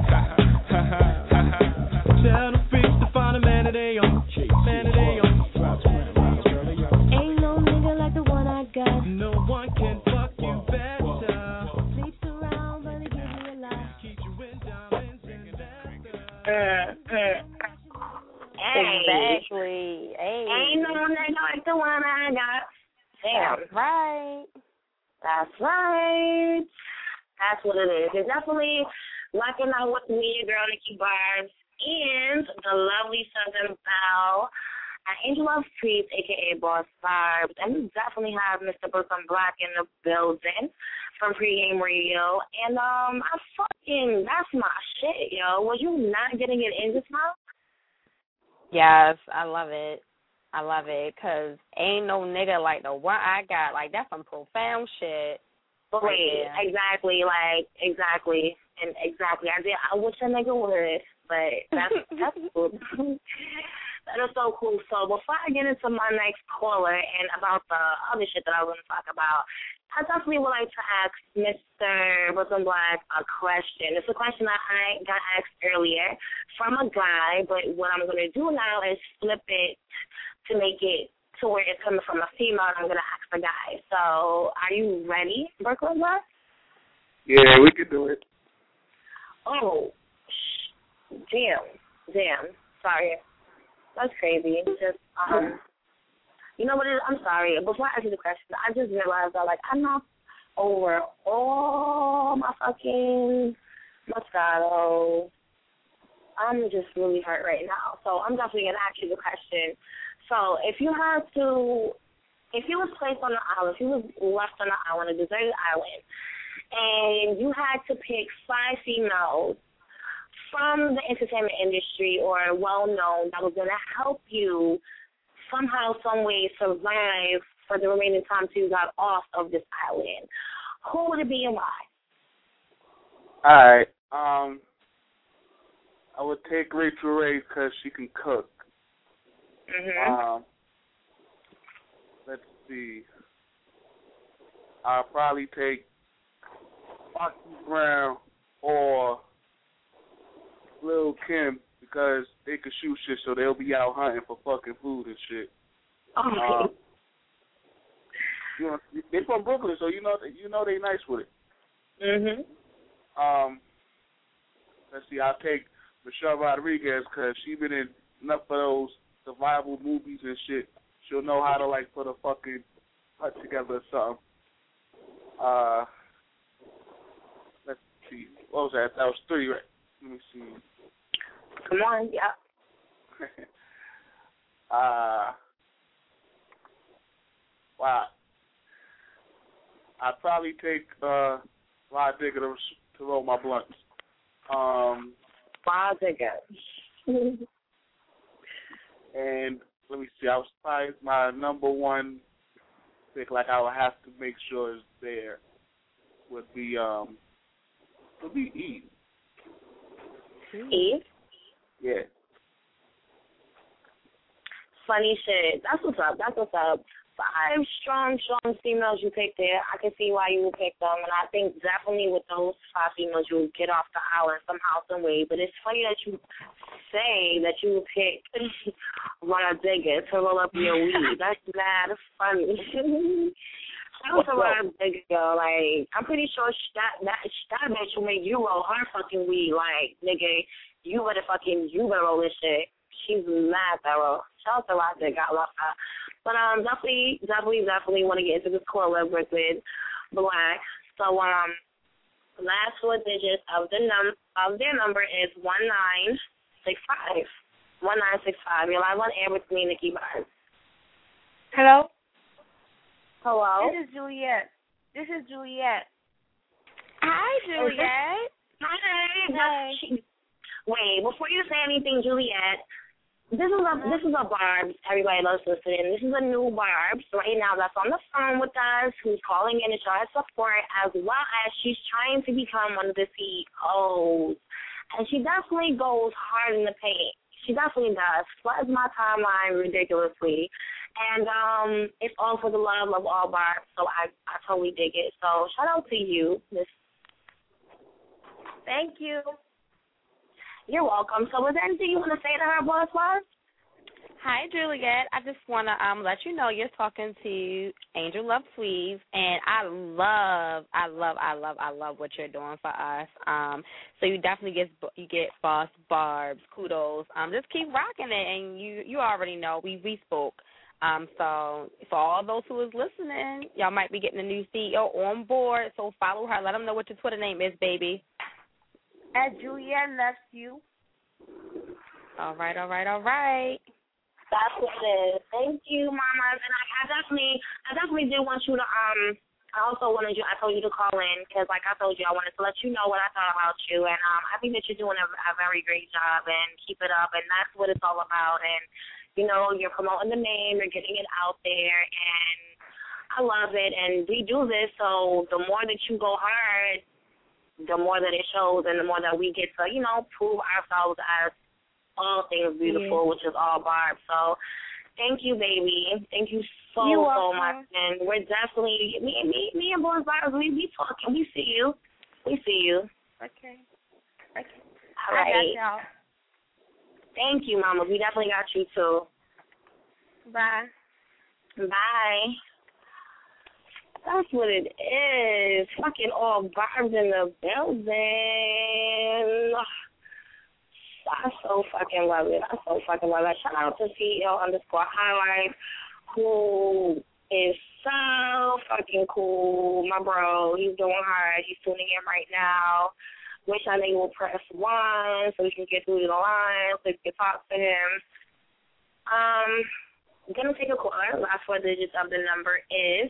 Tell the freaks to find a man that they own. Man that they own. Ain't no nigga like the one I got. No one can fuck you better. Sleeps around, but he gives me a lie. Keeps you in diamonds and leather. Exactly. Hey. Ain't no nigga like the one I got. Damn. That's right. That's right. That's what it is. It's definitely rocking out with me, your girl Nikki Barbs, and the lovely Southern Belle, Angel of Priest, a.k.a. Boss Barbs. And we definitely have Mr. Brooklyn Black in the building from Pregame Radio. And that's my shit, yo. Was you not getting it in just now? Yes, I love it. I love it, because ain't no nigga like the one I got. Like, that's some profound shit. Wait, exactly. I wish a nigga would, but that's cool. That is so cool. So before I get into my next caller and about the other shit that I was going to talk about, I definitely would like to ask Mr. Brooklyn Black a question. It's a question that I got asked earlier from a guy, but what I'm going to do now is flip it to make it to where it's coming from a female, and I'm going to ask the guy. So are you ready, Brooklyn Black? Yeah, we can do it. Oh, damn. Sorry. That's crazy. Just, you know what it is? I'm sorry. Before I ask you the question, I just realized that, I'm not over all my fucking Moscato. I'm just really hurt right now. So I'm definitely going to ask you the question. So if you was placed on an island, if you was left on an island, a deserted island, and you had to pick 5 females from the entertainment industry or well-known that was going to help you somehow, some way survive for the remaining time till you got off of this island, who would it be and why? All right. I would take Rachel Ray because she can cook. Mm-hmm. see. I'll probably take Foxy Brown or Lil Kim because they can shoot shit, so they'll be out hunting for fucking food and shit. Okay. You know, they from Brooklyn, so you know they nice with it. Mhm. Let's see. I'll take Michelle Rodriguez because she been in enough of those survival movies and shit. She'll know how to like put a fucking hut together or something. Let's see. What was that? That was 3, right? Let me see. Come on, yeah. Wow. I'd probably take Rod Digger to roll my blunts. Rod Digger. And let me see. I was probably my number one pick. Like I would have to make sure is there. Would be Eve. Eve? Yeah. Funny shit. That's what's up. 5 strong females you picked there. I can see why you would pick them, and I think definitely with those 5 females you would get off the island somehow, some way. But it's funny that you say that you would pick Rod Digger to roll up your weed. That's mad funny. Shout out to Rod Digger. Like, I'm pretty sure that bitch will make you roll her fucking weed. Like, nigga, you better roll this shit. She's mad thorough. Shout out to Rod Digger. I love her. But definitely want to get into this collab with Black. So last 4 digits of their number is 1965. 1965. You're live on air with me, Nikki Barnes. Hello. Hello. This is Juliet. Hi, Juliet. Hi. Wait, before you say anything, Juliet. This is a Barbs, everybody loves listening. This is a new Barbs right now that's on the phone with us, who's calling in to show us support, as well as she's trying to become one of the CEOs. And she definitely goes hard in the paint. She definitely does. Floods my timeline ridiculously. And it's all for the love of all Barbs, so I totally dig it. So shout out to you, Miss. Thank you. You're welcome. So was there anything you want to say to her, Boss Boss? Hi, Juliet. I just want to let you know you're talking to Angel Love Sleeves, and I love what you're doing for us. So you definitely get Boss Barbs. Kudos. Just keep rocking it, and you already know we spoke. So for all those who is listening, y'all might be getting a new CEO on board. So follow her. Let them know what your Twitter name is, baby. At Juliet loves you. All right. That's what it is. Thank you, Mama. And I definitely did want you to I told you to call in because, like I told you, I wanted to let you know what I thought about you, and I think that you're doing a very great job, and keep it up, and that's what it's all about. And you're promoting the name, you're getting it out there, and I love it. And we do this, so the more that you go hard, the more that it shows, and the more that we get to, prove ourselves as all things beautiful, which is all Barb. So thank you, baby. Thank you so much. And we're definitely, me and Boys Barbs, we be talking. We see you. Okay. All right. I got y'all. Thank you, Mama. We definitely got you, too. Bye. That's what it is. Fucking all Barbs in the building. I so fucking love it. Shout out to CEO_highlight, who is so fucking cool. My bro, he's doing hard. He's tuning in right now. Wish I knew will press 1 so we can get through the line, so we can talk to him. I'm going to take a caller. Last 4 digits of the number is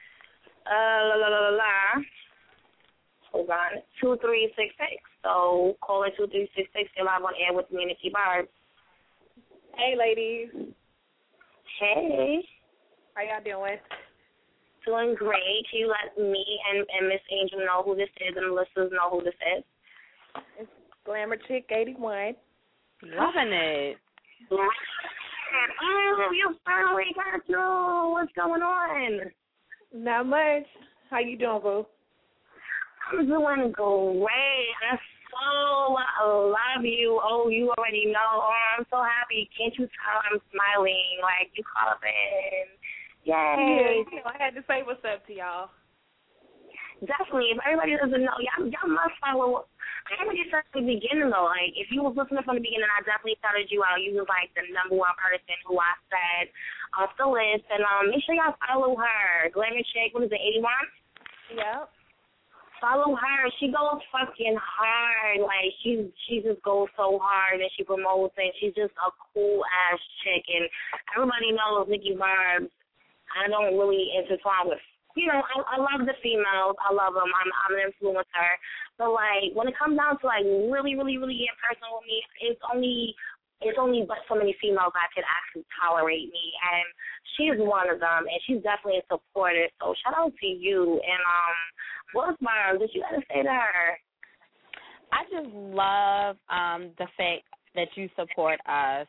hold on, 2366. So caller 2366, you're live on air with me, Nikki Barnes. Hey, ladies. Hey. How y'all doing? Doing great. Can you let me and Miss Angel know who this is and the listeners know who this is? It's Glamour Chick 81. Loving it. You finally got through. What's going on? Not much. How you doing, boo? I'm doing great. I so love you. Oh, you already know. Oh, I'm so happy. Can't you tell I'm smiling? Like, you called up in. Yay. Yeah, I had to say what's up to y'all. Definitely. If everybody doesn't know, y'all must follow. I already said at the beginning, though. Like, if you was listening from the beginning, I definitely shouted you out. You was, like, the #1 person who I said off the list. And make sure y'all follow her. Glamour Chick, what is it, 81? Yep. Follow her. She goes fucking hard. Like, she just goes so hard, and she promotes, and she's just a cool-ass chick. And everybody knows Nikki Barbs. I don't really intertwine with, I love the females. I love them. I'm an influencer. But, like, when it comes down to, like, really, really, really get personal with me, it's only but so many females that could actually tolerate me. And she's one of them, and she's definitely a supporter. So shout out to you. And, what's Mara? What you got to say to her? I just love the fact that you support us.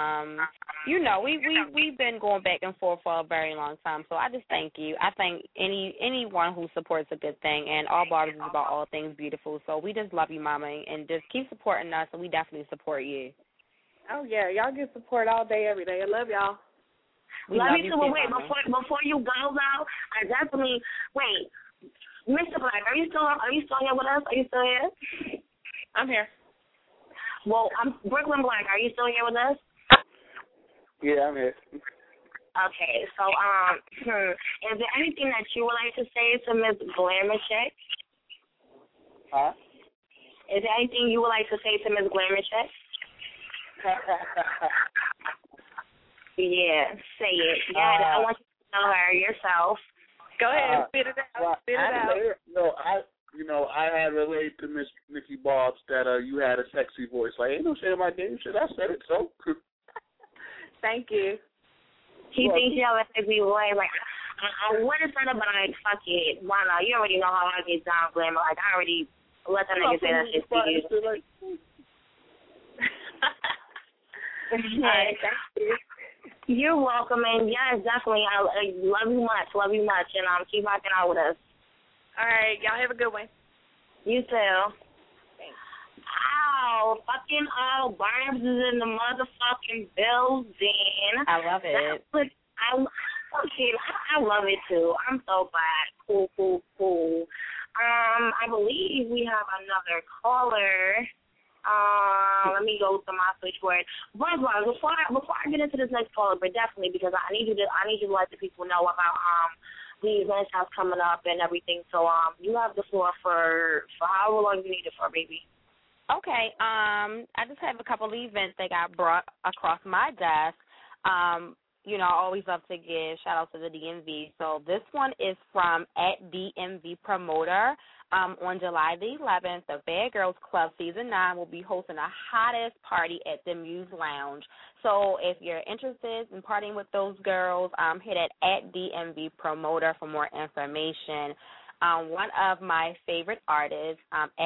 We've been going back and forth for a very long time, so I just thank you. I thank anyone who supports a good thing, and All Barbs is about all things beautiful. So we just love you, Mama, and just keep supporting us, and we definitely support you. Oh, yeah. Y'all get support all day, every day. I love y'all. Love you too. But wait, before you go, though, I definitely, wait, Mr. Black, are you still here with us? Are you still here? I'm here. Well, I'm Brooklyn Black. Are you still here with us? Yeah, I'm here. Okay, so is there anything that you would like to say to Ms. Glamour Chick? Huh? Is there anything you would like to say to Ms. Glamour Chick? Yeah, say it. Yeah, I want you to know her yourself. Go ahead, spit it out. Spit it out. I had relayed to Miss Nikki Barbs that you had a sexy voice. Like, ain't no shit in my game. Shit, I said it, so. Thank you. She thinks you have a sexy voice. Like, I would have said it, but like, fuck it. Why not? You already know how I get down, Glamour. Like, I already let that nigga say that shit to you. Right, thank you. You're welcome, and yes, definitely. I love you much, and keep rocking out with us. All right, y'all have a good one. You too. Thanks. Ow, fucking all Barbs is in the motherfucking building. I love it. I love it too. I'm so glad. Cool. I believe we have another caller. Let me go to my switchboard. But before I get into this next caller, but definitely because I need you to let the people know about the events that's coming up and everything. So you have the floor for however long you need it for, baby. Okay. I just have a couple of events that got brought across my desk. I always love to give shout out to the DMV. So this one is from @DMV Promoter. On July the 11th, the Bad Girls Club Season 9 will be hosting the hottest party at the Muse Lounge. So if you're interested in partying with those girls, hit at @DMV Promoter for more information. One of my favorite artists,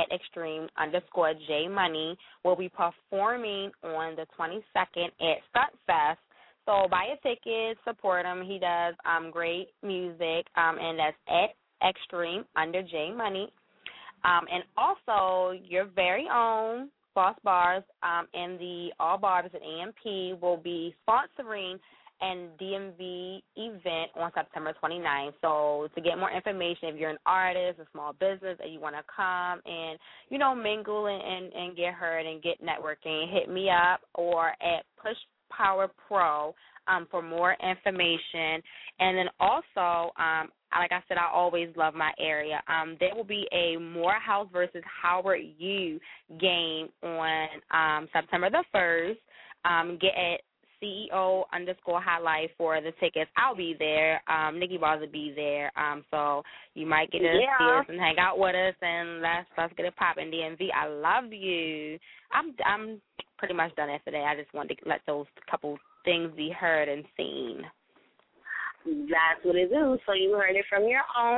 @Extreme_J Money, will be performing on the 22nd at Stunt Fest. So buy a ticket, support him. He does great music, and that's @Extreme_J Money. And also, your very own Boss Bars and the All Barbs at AMP will be sponsoring an DMV event on September 29th. So to get more information, if you're an artist, a small business, and you want to come and, mingle and get heard and get networking, hit me up or at Push Power Pro for more information. And then also, like I said, I always love my area. There will be a Morehouse versus Howard U game on September the 1st. Get at CEO_highlight for the tickets. I'll be there. Nikki Barbs will be there. So you might get to see us and hang out with us, and let's get it popping. DMV, I love you. I'm pretty much done after that. I just wanted to let those couple things be heard and seen. That's what it is. So you heard it from your own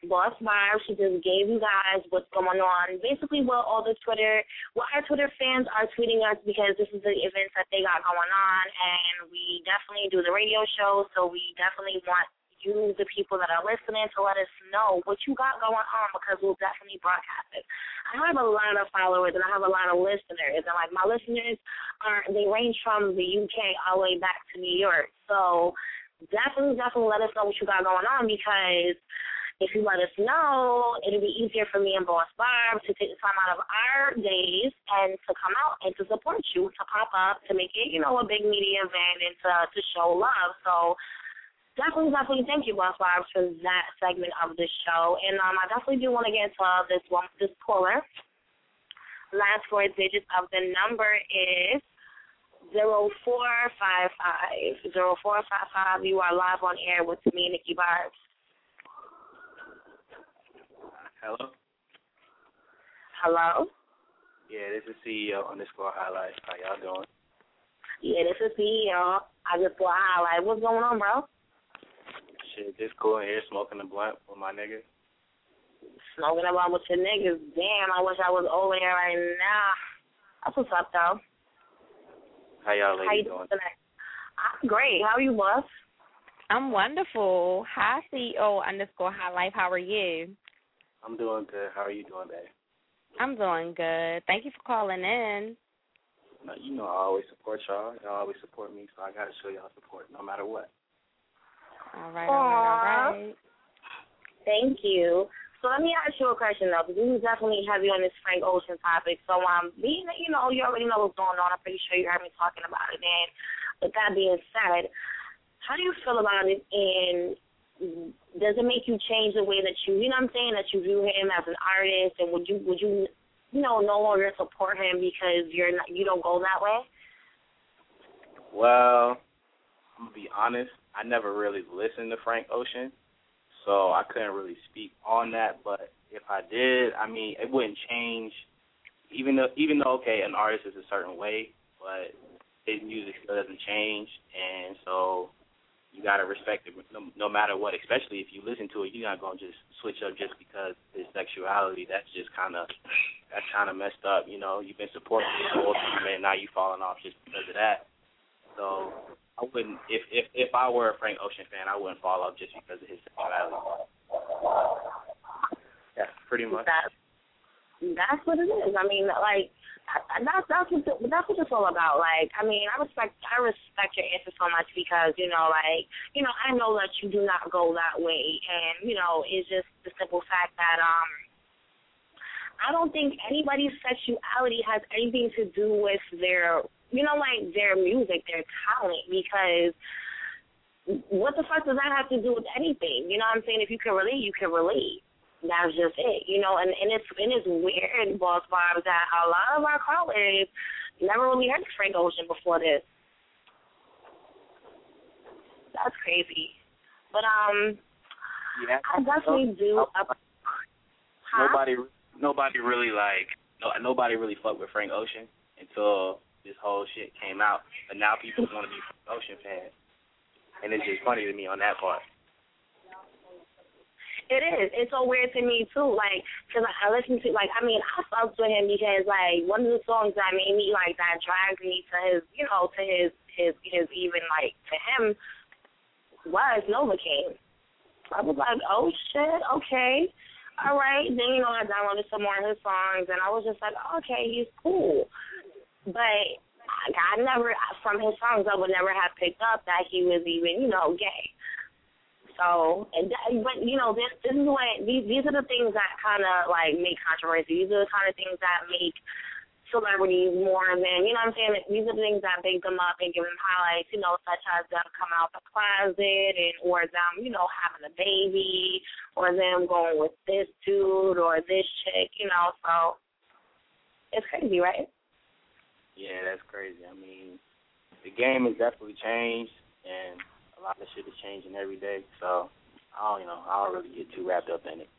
Boss Barb. She just gave you guys what's going on. Basically, what our Twitter fans are tweeting us, because this is the events that they got going on, and we definitely do the radio show, so we definitely want you, the people that are listening, to let us know what you got going on, because we'll definitely broadcast it. I have a lot of followers, and I have a lot of listeners, and like my listeners they range from the UK all the way back to New York. So definitely let us know what you got going on, because if you let us know, it'll be easier for me and Boss Barb to take the time out of our days and to come out and to support you, to pop up, to make it, a big media event, and to show love. So definitely thank you, Boss Barb, for that segment of the show. And I definitely do want to get into this caller. Last 4 digits of the number is 0455. 0455. You are live on air with me, Nikki Barbs. Hello? Yeah, this is CEO _highlight. How y'all doing? Yeah, this is CEO _highlight. What's going on, bro? Shit, just cool in here smoking the blunt with my niggas. Smoking the blunt with your niggas? Damn, I wish I was over here right now. That's what's up, though. How y'all ladies doing tonight? I'm great. How are you, boss? I'm wonderful. Hi, CEO _highlight. How are you? I'm doing good. How are you doing, babe? I'm doing good. Thank you for calling in. I always support y'all. Y'all always support me, so I got to show y'all support no matter what. All right. Thank you. So let me ask you a question, though, because we definitely heavy on this Frank Ocean topic. So being that, you already know what's going on, I'm pretty sure you heard me talking about it. And with that being said, how do you feel about it, and does it make you change the way that you that you view him as an artist, and would you no longer support him because you don't go that way? Well, I'm gonna be honest, I never really listened to Frank Ocean, so I couldn't really speak on that. But if I did, it wouldn't change. Even though okay, an artist is a certain way, but his music still doesn't change, and so you gotta respect it no matter what. Especially if you listen to it, you're not gonna just switch up just because of his sexuality. That's kind of messed up. You've been supporting him the whole time, and now you falling off just because of that. So I wouldn't. If I were a Frank Ocean fan, I wouldn't fall off just because of his sexuality. Yeah, pretty much. That's what it is. That's what it's all about. I respect your answer so much, because I know that you do not go that way, and it's just the simple fact that I don't think anybody's sexuality has anything to do with their their music, their talent, because what the fuck does that have to do with anything? You know what I'm saying? If you can relate, you can relate. That's just it, and it's weird, Boss Barb, that a lot of our callers never really heard of Frank Ocean before this. That's crazy. But yeah, I definitely do. Nobody really fucked with Frank Ocean until this whole shit came out, but now people want to be Frank Ocean fans, and it's just funny to me on that part. It is. It's so weird to me too. Because I listen to I fucked with him because one of the songs that made me that dragged me to his even to him was Novocaine. I was like, oh shit, okay, all right. Then I downloaded some more of his songs, and I was just like, okay, he's cool. But I never, from his songs, I would never have picked up that he was even gay. So, but this is what these are the things that kind of make controversy. These are the kind of things that make celebrities more than These are the things that big them up and give them highlights. Such as them coming out the closet, or them having a baby, or them going with this dude or this chick. So it's crazy, right? Yeah, that's crazy. The game has definitely changed, and a lot of shit is changing every day, so I don't really get too wrapped up in it.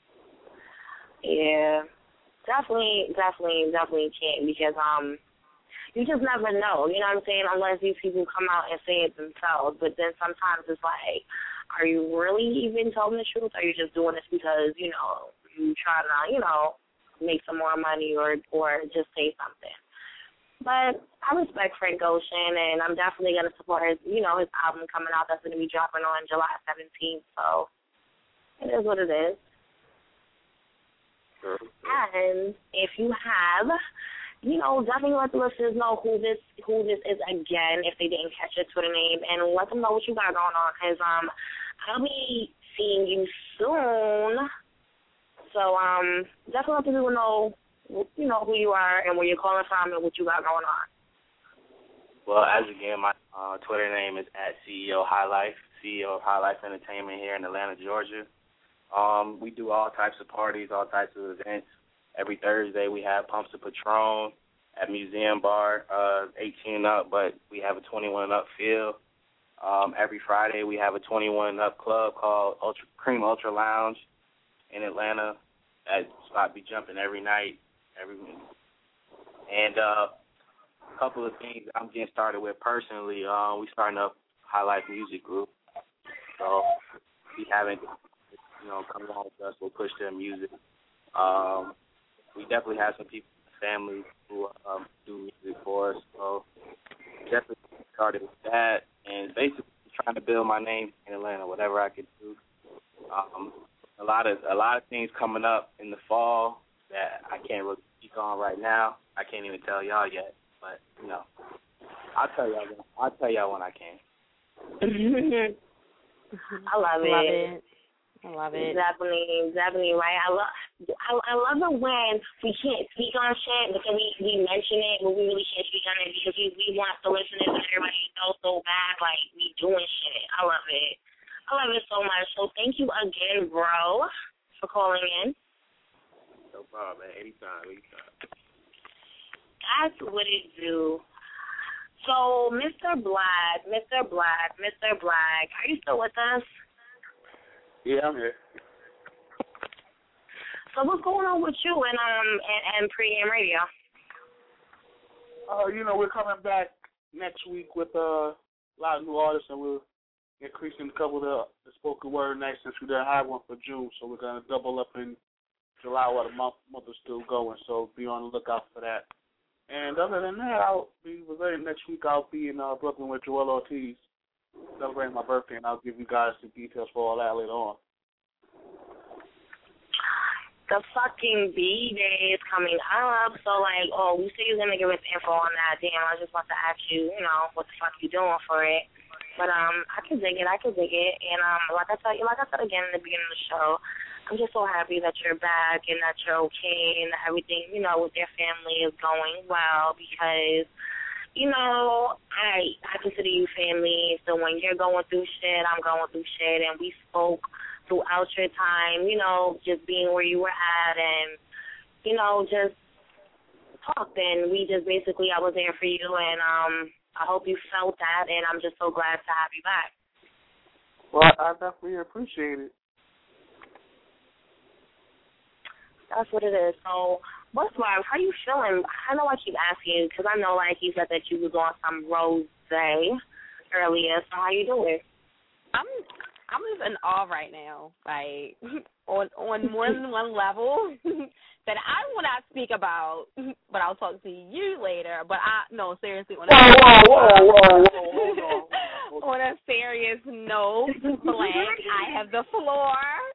Yeah, definitely can't, because you just never know, unless these people come out and say it themselves. But then sometimes it's are you really even telling the truth? Or are you just doing this because, you know, you trying to, you know, make some more money or just say something? But I respect Frank Ocean, and I'm definitely going to support his, you know, his album coming out that's going to be dropping on July 17th. So it is what it is. Sure. And if you have, you know, definitely let the listeners know who this is again if they didn't catch your Twitter name, and let them know what you got going on, because I'll be seeing you soon. So definitely let the people know, you know, who you are and where you're calling from and what you got going on. Well, as again, my Twitter name is @CEO High Life, CEO of High Life Entertainment here in Atlanta, Georgia. We do all types of parties, all types of events. Every Thursday we have Pumps of Patron at Museum Bar, 18 and up, but we have a 21 and up feel. Every Friday we have a 21 and up club called Cream Ultra Lounge in Atlanta. That spot be jumping every night, and a couple of things I'm getting started with personally. We starting up High Life Music Group, so we haven't, you know, come along with us. We'll push their music. We definitely have some people in the family who do music for us, so definitely started with that, and basically trying to build my name in Atlanta, whatever I could do. A lot of things coming up in the fall that I can't really speak on right now. I can't even tell y'all yet, but you know, I'll tell y'all when I can. I love it. I love it. Definitely right. I love it when we can't speak on shit, but then we mention it, but we really can't speak on it because we want the listeners and everybody to know so bad, like we doing shit. I love it. I love it so much. So thank you again, bro, for calling in. No problem, man. Anytime. That's what it do. So, Mr. Black, are you still with us? Yeah, I'm here. So what's going on with you and Pregame Radio? You know, we're coming back next week with a lot of new artists, and we're increasing a couple of the spoken word nights since we didn't have one for June. So we're going to double up in July while the month is still going. So be on the lookout for that. And other than that, next week I'll be in Brooklyn with Joel Ortiz, celebrating my birthday, and I'll give you guys the details for all that later on. The fucking B-Day is coming up, so like, we said you was gonna give us info on that. Damn, I just want to ask you, you know, what the fuck you doing for it. But I can dig it, and like I said again in the beginning of the show, I'm just so happy that you're back and that you're okay and that everything, you know, with your family is going well because, you know, I consider you family. So when you're going through shit, I'm going through shit, and we spoke throughout your time, you know, just being where you were at and, you know, just talked. And we just basically, I was there for you, and I hope you felt that, and I'm just so glad to have you back. Well, I definitely appreciate it. That's what it is. So, what's wrong? How you feeling? I know I keep asking you because I know, like, you said that you was on some rose earlier. So, how you doing? I'm just in awe right now, like on more than one level that I will not speak about, but I'll talk to you later. But seriously, on a serious note, Blank, I have the floor.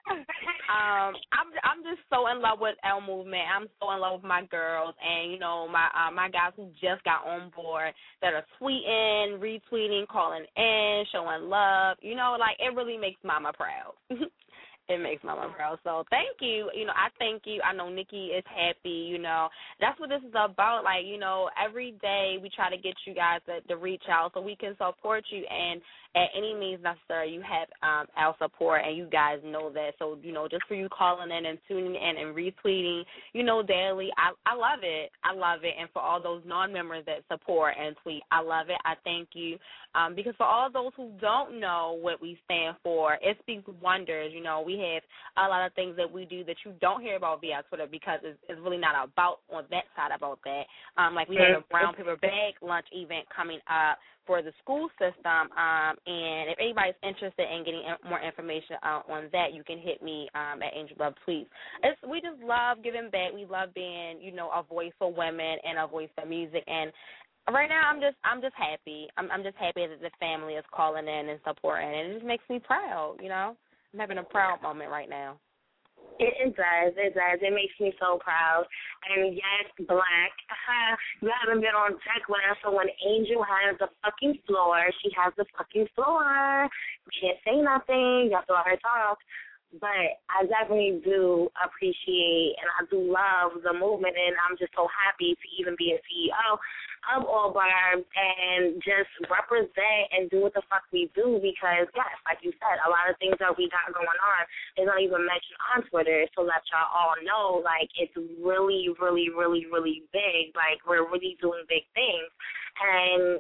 I'm just so in love with L Movement. I'm so in love with my girls, and you know my guys who just got on board that are tweeting, retweeting, calling in, showing love. You know, like it really makes Mama proud. It makes Mama proud. So thank you. You know, I thank you. I know Nikki is happy. You know, that's what this is about. Like, you know, every day we try to get you guys to reach out so we can support you. And at any means necessary, you have our support, and you guys know that. So, you know, just for you calling in and tuning in and retweeting, you know, daily, I love it. I love it. And for all those non-members that support and tweet, I love it. I thank you. Because for all those who don't know what we stand for, it speaks wonders. You know, we we have a lot of things that we do that you don't hear about via Twitter because it's really not about on that side about that. Like we have a brown paper bag lunch event coming up for the school system, and if anybody's interested in getting more information on that, you can hit me at Angel Love Tweets. We just love giving back. We love being, a voice for women and a voice for music. And right now, I'm just happy. I'm just happy that the family is calling in and supporting, and it just makes me proud. I'm having a proud moment right now. It does. It makes me so proud. And yes, Black, you haven't been on deck with us, so when Angel has the fucking floor, she has the fucking floor. You can't say nothing. You have to let her talk. But I definitely do appreciate and I do love the movement, and I'm just so happy to even be a CEO of All Barbs and just represent and do what the fuck we do because, yes, like you said, a lot of things that we got going on is not even mentioned on Twitter, so let y'all all know, like, it's really, really, really, really big. Like, we're really doing big things. And,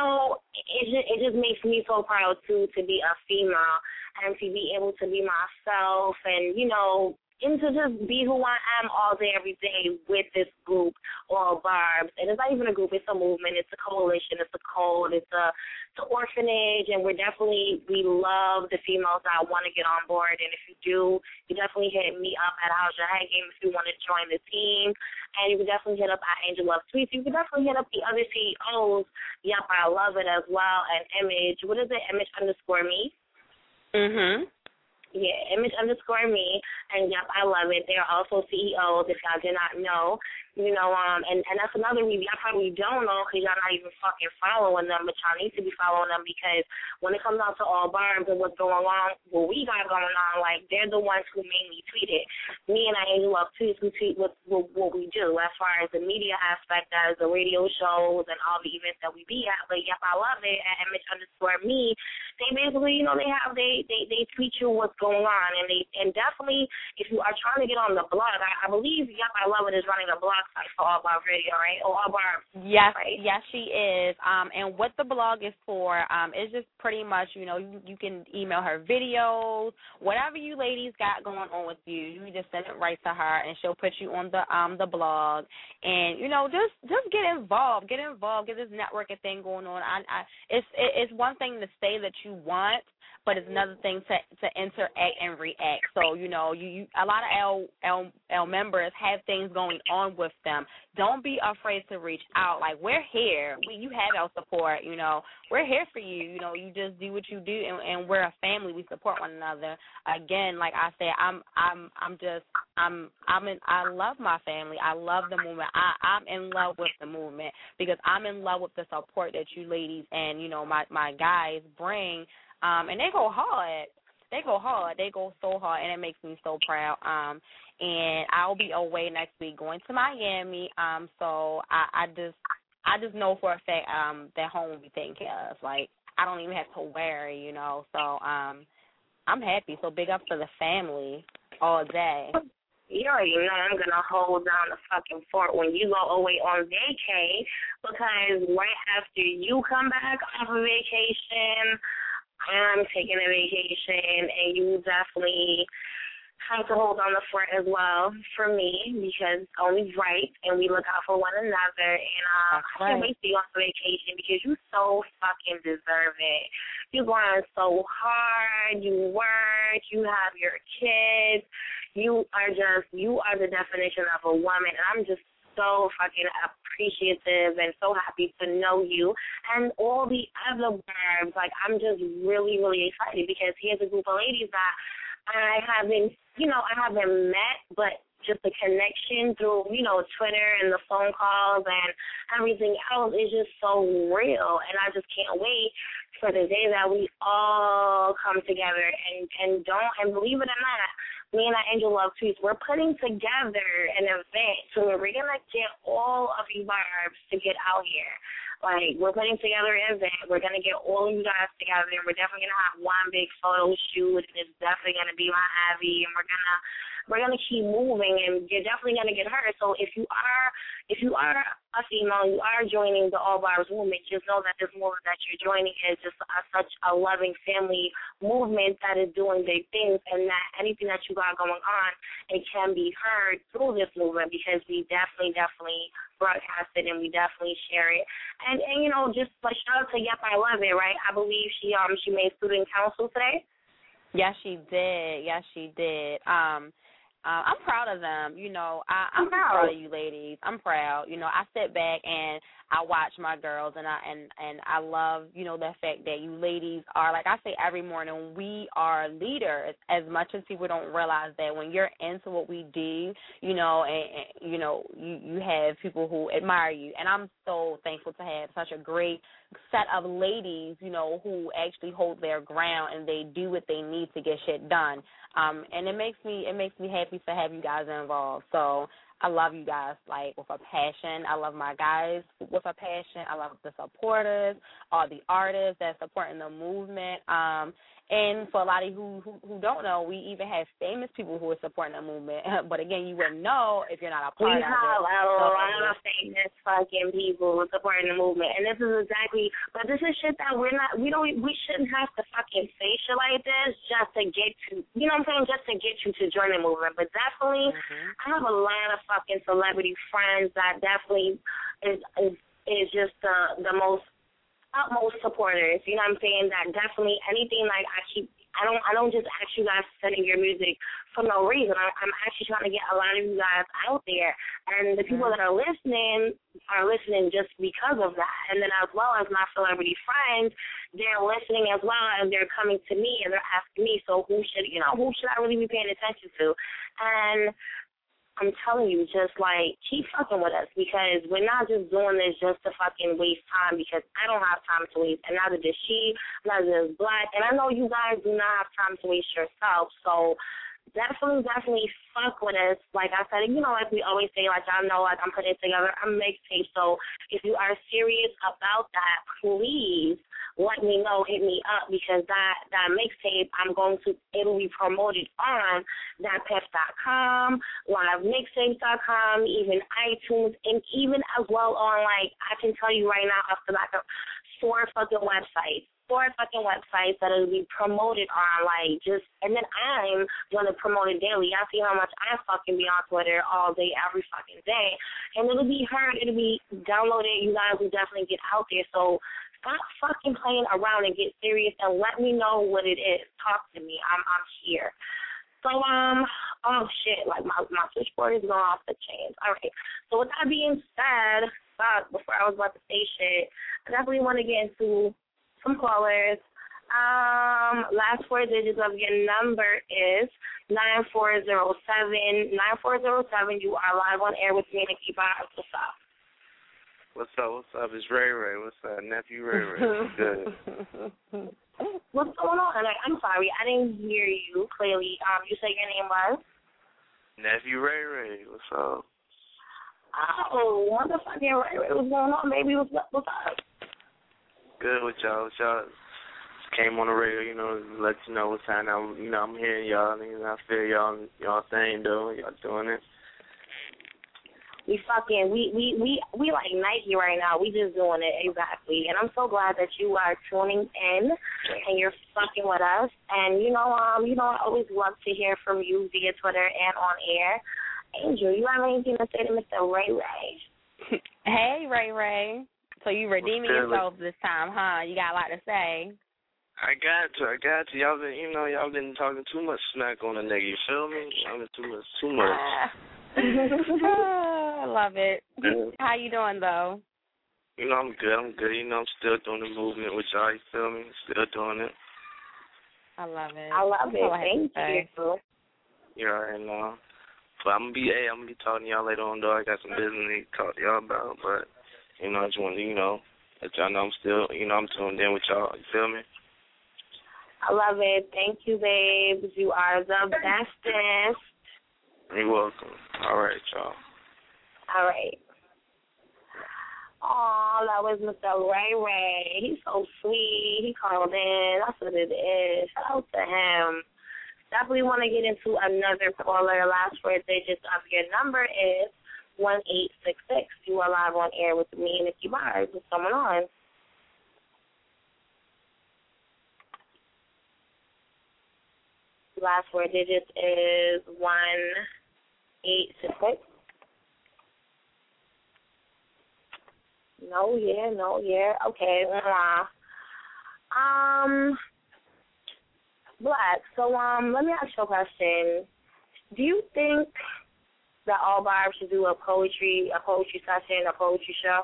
it just makes me so proud, too, to be a female and to be able to be myself and, and to just be who I am all day, every day with this group, All Barbs. And it's not even a group, it's a movement, it's a coalition, it's a code, it's an orphanage, and we love the females that want to get on board. And if you do, you definitely hit me up at How's Your Head Game if you want to join the team. And you can definitely hit up at Angel Love Tweets. You can definitely hit up the other CEOs. Yep, I love it as well. And Image, what is it, Image_me? Mm-hmm. Yeah, Image_me, and yep, I love it. They're also CEOs, if y'all did not know. And that's another reason y'all probably don't know because y'all not even fucking following them, but y'all need to be following them because when it comes down to All Barbs and what's going on, what we got going on, like, they're the ones who mainly tweet it. Me and Angel Love Tweets, we tweet what we do as far as the media aspect, as the radio shows and all the events that we be at. But yep, I love it at Image_me. They basically, they tweet you what's going on, and definitely if you are trying to get on the blog, I believe Yep, I Love It is running a blog site for All Barbs Radio, right? Or All Barbs. Yes, right? Yes, she is. And what the blog is for, is just pretty much, you can email her videos, whatever you ladies got going on with you. You just send it right to her, and she'll put you on the blog. And just get involved, get this networking thing going on. It's one thing to say that you want, but it's another thing to interact and react. So, you a lot of L members have things going on with them. Don't be afraid to reach out. Like, we're here. You have our support, We're here for you. You just do what you do, and we're a family. We support one another. Again, like I said, I love my family. I love the movement. I'm in love with the movement because I'm in love with the support that you ladies and, my guys bring. And they go hard. They go so hard, and it makes me so proud. And I'll be away next week going to Miami. So I just know for a fact that home will be taken care of. Like, I don't even have to worry, So I'm happy. So big up to the family all day. You already know I'm going to hold down the fucking fort when you go away on vacay because right after you come back off of vacation, I'm taking a vacation, and you definitely have to hold on the fort as well for me because it's only right, and we look out for one another. And I can't wait to go on vacation because you so fucking deserve it. You grind so hard, you work, you have your kids. You are the definition of a woman, and I'm just so fucking appreciative and so happy to know you and all the other Barbs. Like, I'm just really, really excited because here's a group of ladies that I haven't met, but just the connection through, Twitter and the phone calls and everything else is just so real. And I just can't wait for the day that we all come together and believe it or not, me and Angel Love Tweets, we're putting together an event to where we're going to get all of you Barbs to get out here. Like, we're putting together an event. We're going to get all of you guys together, and we're definitely going to have one big photo shoot, and it's definitely going to be my Abby, and we're gonna keep moving, and you're definitely gonna get hurt. So if you are a female, you are joining the All Barbs movement, just know that this movement that you're joining is just such a loving family movement that is doing big things, and that anything that you got going on, it can be heard through this movement, because we definitely broadcast it, and we definitely share it. And you know, just like shout out to Yep, I Love It, right? I believe she made student council today. Yes, she did. I'm proud of them. You know, I'm proud of you ladies. I'm proud. You know, I sit back and I watch my girls, and I love, you know, the fact that you ladies are, like I say every morning, we are leaders. As much as people don't realize that when you're into what we do, you know, and you know, you have people who admire you, and I'm so thankful to have such a great set of ladies, you know, who actually hold their ground and they do what they need to get shit done. And it makes me happy to have you guys involved. So I love you guys, like, with a passion. I love my guys with a passion. I love the supporters, all the artists that's supporting the movement. And for a lot of you who don't know, we even have famous people who are supporting the movement. But again, you wouldn't know if you're not a part of it. We have a lot of famous fucking people supporting the movement, and this is exactly. But this is shit that we shouldn't have to fucking say shit like this just to get to, you know what I'm saying, just to get you to join the movement. But definitely, I have a lot of fucking celebrity friends that definitely is just the most utmost supporters, you know what I'm saying, that definitely anything, like, I don't just ask you guys to send in your music for no reason. I'm actually trying to get a lot of you guys out there, and the people that are listening just because of that. And then as well as my celebrity friends, they're listening as well, and they're coming to me and they're asking me, so who should I really be paying attention to? And I'm telling you, just, like, keep fucking with us, because we're not just doing this just to fucking waste time, because I don't have time to waste, and neither does she, neither does Black, and I know you guys do not have time to waste yourself, so definitely fuck with us. Like I said, you know, like we always say, like, I know, like, I'm putting together a mixtape, so if you are serious about that, please let me know, hit me up, because that mixtape, it'll be promoted on thatpep.com, livemixtapes.com, even iTunes, and even as well on, like, I can tell you right now off the back of 4 fucking websites that it'll be promoted on, like, and then I'm going to promote it daily. I see how much I fucking be on Twitter all day, every fucking day, and it'll be heard, it'll be downloaded, you guys will definitely get out there, so stop fucking playing around and get serious and let me know what it is. Talk to me. I'm here. So, oh shit, like my switchboard is going off the chains. All right. So with that being said, before I was about to say shit, I definitely want to get into some callers. Last 4 digits of your number is 9407. 9407, you are live on air with me, Nikki Bob. What's up? What's up? It's Ray Ray. What's up? Nephew Ray Ray. Good. What's going on? I'm sorry, I didn't hear you clearly. You said your name was? Nephew Ray Ray. What's up? Oh, motherfucking Ray Ray. What's going on, baby? What's up? Good with y'all. Just came on the radio, you know, let you know what's happening. I'm hearing y'all. I feel y'all thing, though. Y'all doing it. We like Nike right now. We just doing it, exactly. And I'm so glad that you are tuning in and you're fucking with us. And I always love to hear from you via Twitter and on air. Angel, you have anything to say to Mr. Ray Ray? Hey, Ray Ray. So you redeeming yourself this time, huh? You got a lot to say. I got to. Y'all been talking too much smack on the nigga. You feel me? Y'all been too much. I love it. How you doing, though? I'm good. I'm still doing the movement with y'all. You feel me? Still doing it. I love it. Thank you. You already know. But I'm gonna be talking to y'all later on, though. I got some business to talk to y'all about. But I just want to let y'all know I'm still I'm tuned in with y'all. You feel me? I love it. Thank you, babes. You are the bestest. You're welcome. All right, y'all. All right. Oh, that was Mr. Ray Ray. He's so sweet. He called in. That's what it is. Shout out to him. Definitely want to get into another caller. Last 4 digits of your number is 1866. You are live on air with me and Nikki Bars. What's going on? Last 4 digits is 1866. No, yeah. Okay. Black. So, let me ask you a question. Do you think that all barbs should do a poetry session, a poetry show?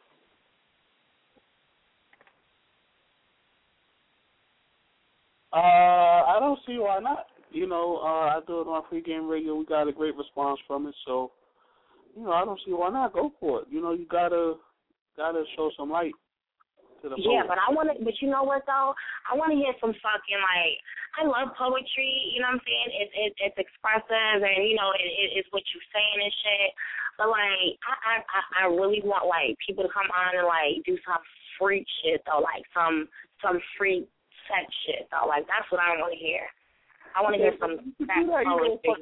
I don't see why not. I do it on pregame radio. We got a great response from it, so I don't see why not. Go for it. You gotta show some light to the Yeah, poet. but but you know what though? I want to hear some fucking I love poetry. You know what I'm saying? It's expressive and it's what you're saying and shit. But I really want people to come on and do some freak shit though, some freak sex shit though. That's what I want to hear. I want to hear some sex poetry.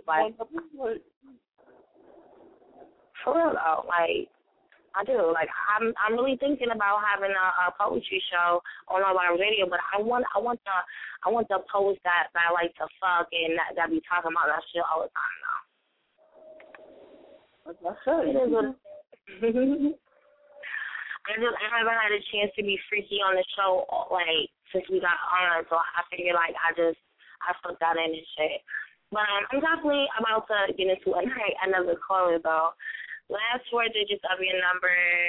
For real though, I do. I'm really thinking about having a poetry show on our radio, but I want the poets that like to fuck and that be talking about that shit all the time though. That's it. I haven't had a chance to be freaky on the show since we got on, so I figured I put that in and shit. But I'm definitely about to get into another caller though. Last 4 digits of your number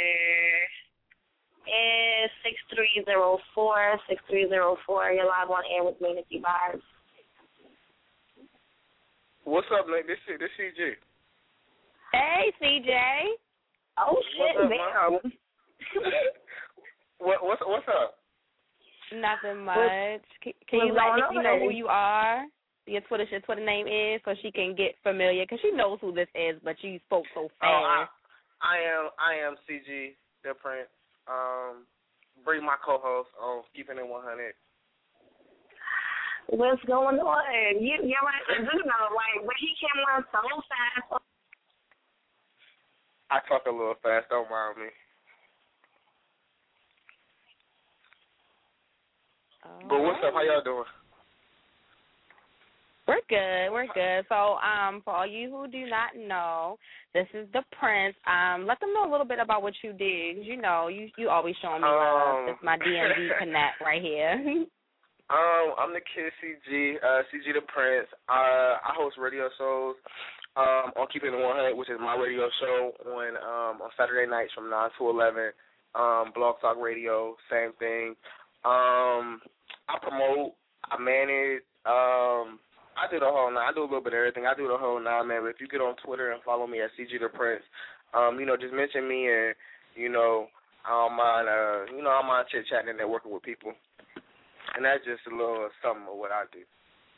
is 6304. 6304. You're live on air with me, Nikki Bars. What's up, Nick? This CJ. Hey, CJ. Oh shit, man. What's up? Nothing much. Can you let Nikki know who you are? Your Twitter name is, so she can get familiar, because she knows who this is, but you spoke so fast. I am CG, the Prince. Bring my co-host on Keeping It 100. What's going on? You're right. When he came on so fast. I talk a little fast, don't mind me. But what's up? How y'all doing? We're good. So, for all you who do not know, this is the Prince. Let them know a little bit about what you do. You always showing me love. It's my DMV connect right here. I'm the kid CG, CG the Prince. I host radio shows on Keeping It 100, which is my radio show on Saturday nights from 9 to 11. Blog Talk Radio, same thing. I promote, I manage, I do the whole nine. I do a little bit of everything. I do the whole nine, man. But if you get on Twitter and follow me at CG the Prince, just mention me and, I don't mind chit-chatting and networking with people. And that's just a little something of what I do.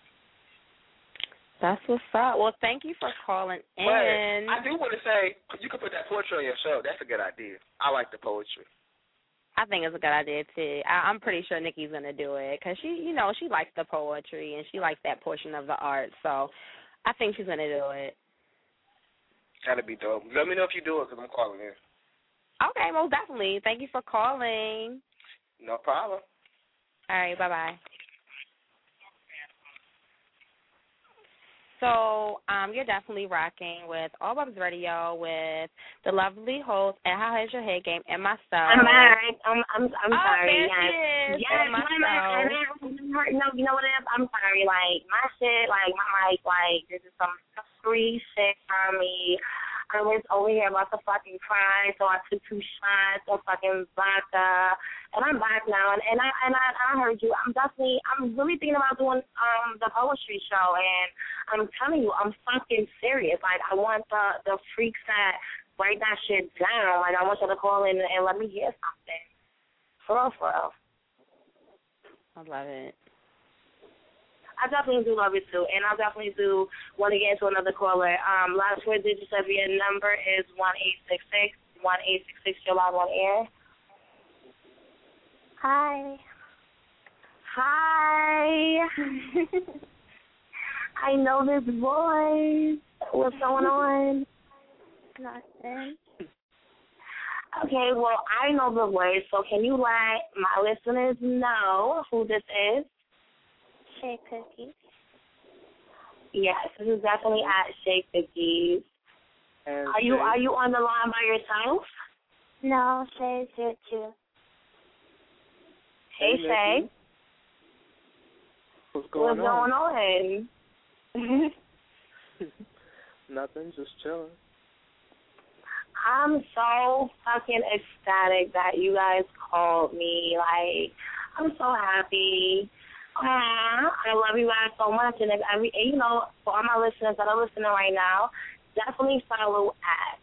That's what's up. Well, thank you for calling in. But I do want to say, you can put that poetry on your show. That's a good idea. I like the poetry. I think it's a good idea, too. I'm pretty sure Nikki's going to do it because she likes the poetry and she likes that portion of the art. So I think she's going to do it. That'd be dope. Let me know if you do it because I'm calling in. Okay, most definitely. Thank you for calling. No problem. All right, bye-bye. So you're definitely rocking with All Bubs Radio with the lovely host and How Has Your Head Game and myself. I'm sorry. I'm sorry. Yes. Yes. No, you know what it is? I'm sorry. My shit, my mic, this is some free shit on me. I was over here about to fucking cry, so I took 2 shots of fucking vodka, and I'm back now. And I heard you. I'm really thinking about doing the poetry show, and I'm telling you, I'm fucking serious. I want the freaks that write that shit down. I want you to call in and let me hear something. For real. I love it. I definitely do love it, too, and I definitely do want to get into another caller. Last 4 digits of your number is 1866. 1-866, you're live on air. Hi. Hi. I know this voice. What's going on? Nothing. Okay, well, I know the voice, so can you let my listeners know who this is? Shay Cookies. Yes, this is definitely at Shay Cookies. Are you on the line by yourself? No, Shay's here too. Hey, Shay. What's going on? Nothing, just chilling. I'm so fucking ecstatic that you guys called me. Like, I'm so happy. I love you guys so much. And if for all my listeners that are listening right now, definitely follow at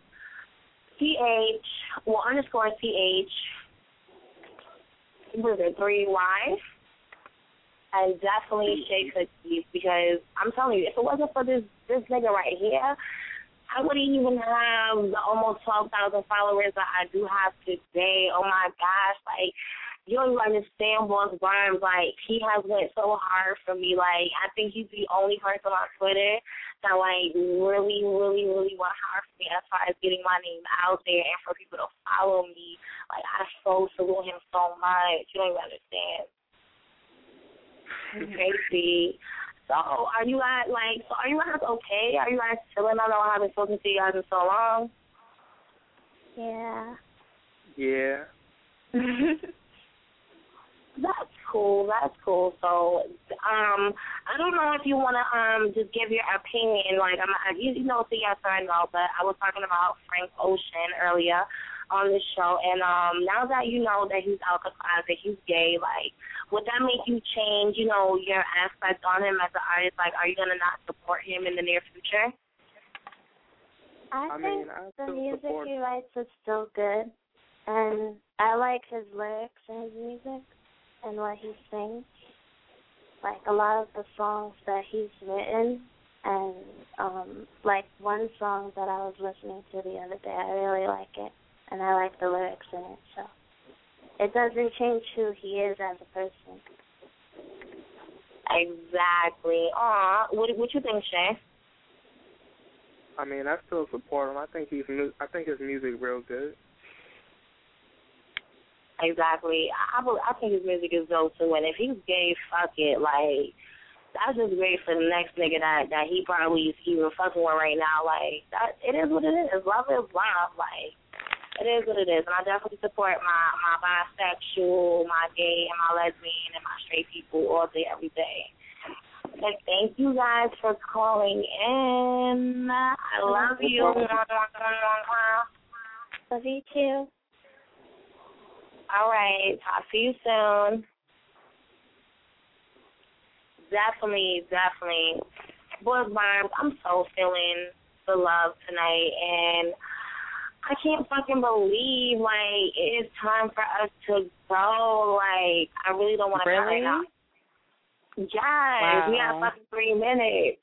_CH, what is it, 3Y? And definitely Shay Cookies, because I'm telling you, if it wasn't for this nigga right here, I wouldn't even have the almost 12,000 followers that I do have today. Oh, my gosh. Like, you don't even understand Boss Barnes. Like, he has went so hard for me. Like, I think he's the only person on Twitter that, like, really, really, really went hard for me as far as getting my name out there and for people to follow me. Like, I so salute him so much. You don't even understand. It's crazy. So, are you guys okay? Are you guys chilling? I know I haven't spoken to you guys in so long. Yeah. Yeah. That's cool. So, I don't know if you want to just give your opinion. Like, you know it's a yes or a no, but I was talking about Frank Ocean earlier on this show, and now that you know that he's out the closet, he's gay, like, would that make you change, your aspect on him as an artist? Like, are you going to not support him in the near future? I think the music he writes is still good, and I like his lyrics and his music and what he sings. Like, a lot of the songs that he's written, and, like, one song that I was listening to the other day, I really like it, and I like the lyrics in it, so it doesn't change who he is as a person. Exactly. What you think, Shay? I mean, I still support him. I think his music real good. Exactly. I think his music is dope too. And if he's gay, fuck it. Like, that's just great for the next nigga that he probably is even fucking with right now. Like, that, it is what it is. Love is love. Like, it is what it is. And I definitely support my bisexual, my gay, and my lesbian, and my straight people all day, every day. But thank you guys for calling in. I love you. Love you too. All right. Talk to you soon. Definitely. Boys Barnes, I'm so feeling the love tonight, and I can't fucking believe, like, it is time for us to go. Like, I really don't want to go right now. Yes, wow. We have fucking 3 minutes.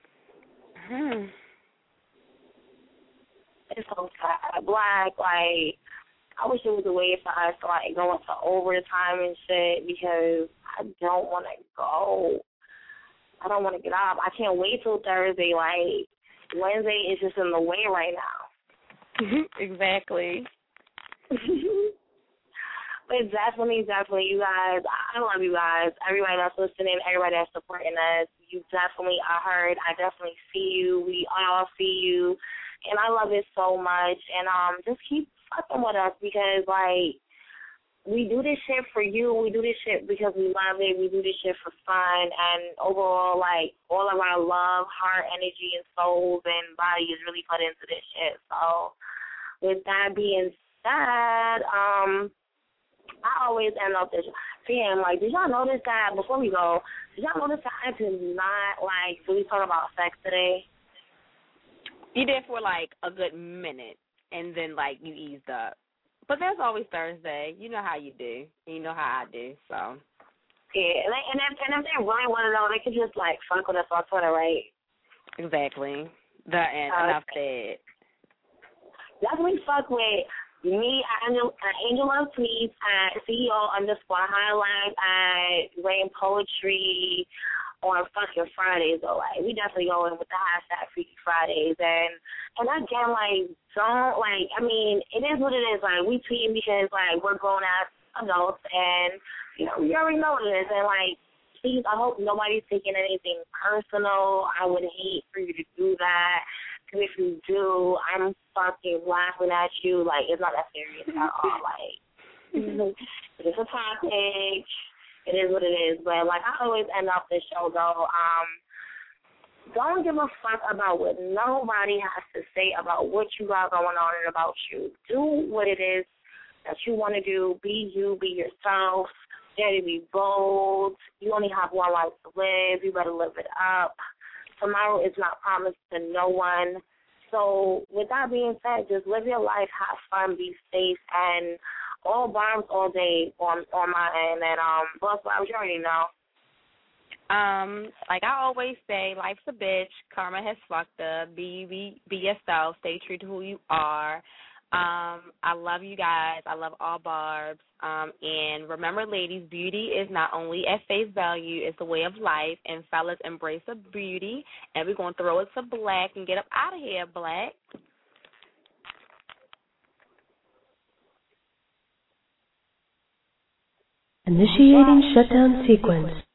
It's so sad. Black, like, I wish there was a way for us to, like, go into overtime and shit, because I don't want to go. I don't want to get up. I can't wait till Thursday. Like, Wednesday is just in the way right now. Exactly. But definitely, you guys, I love you guys. Everybody that's listening, everybody that's supporting us, you definitely are heard. I definitely see you. We all see you. And I love it so much. And just keep fucking with us, because, like, we do this shit for you. We do this shit because we love it. We do this shit for fun. And overall, like, all of our love, heart, energy, and souls and body is really put into this shit. So with that being said, I always end up this saying, like, did y'all notice that, before we go, did y'all notice that I did not, like, really talk about sex today? You did for, like, a good minute, and then, like, you eased up. But that's always Thursday. You know how you do. You know how I do, so. Yeah, and if they really want to know, they could just, like, fuck with us on Twitter, right? Exactly. Enough said. Definitely fuck with me at Angel Love Tweets, at CEO_highlight, at Rain Poetry on fucking Fridays. Though, like, we definitely go in with the hashtag Freaky Fridays. And again, like, don't, like, I mean, it is what it is. Like, we tweet because, like, we're grown-ass adults, and, you know, we already know what it is. And, like, please, I hope nobody's taking anything personal. I would hate for you to do that. Because if you do, I'm fucking laughing at you. Like, it's not that serious at all. Like, it's a topic. It is what it is. But, like, I always end off this show, though, don't give a fuck about what nobody has to say about what you got going on and about you. Do what it is that you want to do. Be you. Be yourself. Dare to be bold. You only have one life to live. You better live it up. Tomorrow is not promised to no one. So with that being said, just live your life, have fun, be safe, and all barbs all day on my end. And Boss Barbs, you already know. Like I always say, life's a bitch. Karma has fucked up. Be yourself. Stay true to who you are. I love you guys. I love all barbs. And remember, ladies, beauty is not only at face value, it's a way of life. And fellas, embrace the beauty. And we're going to throw it to Black and get up out of here, Black. Initiating shutdown sequence.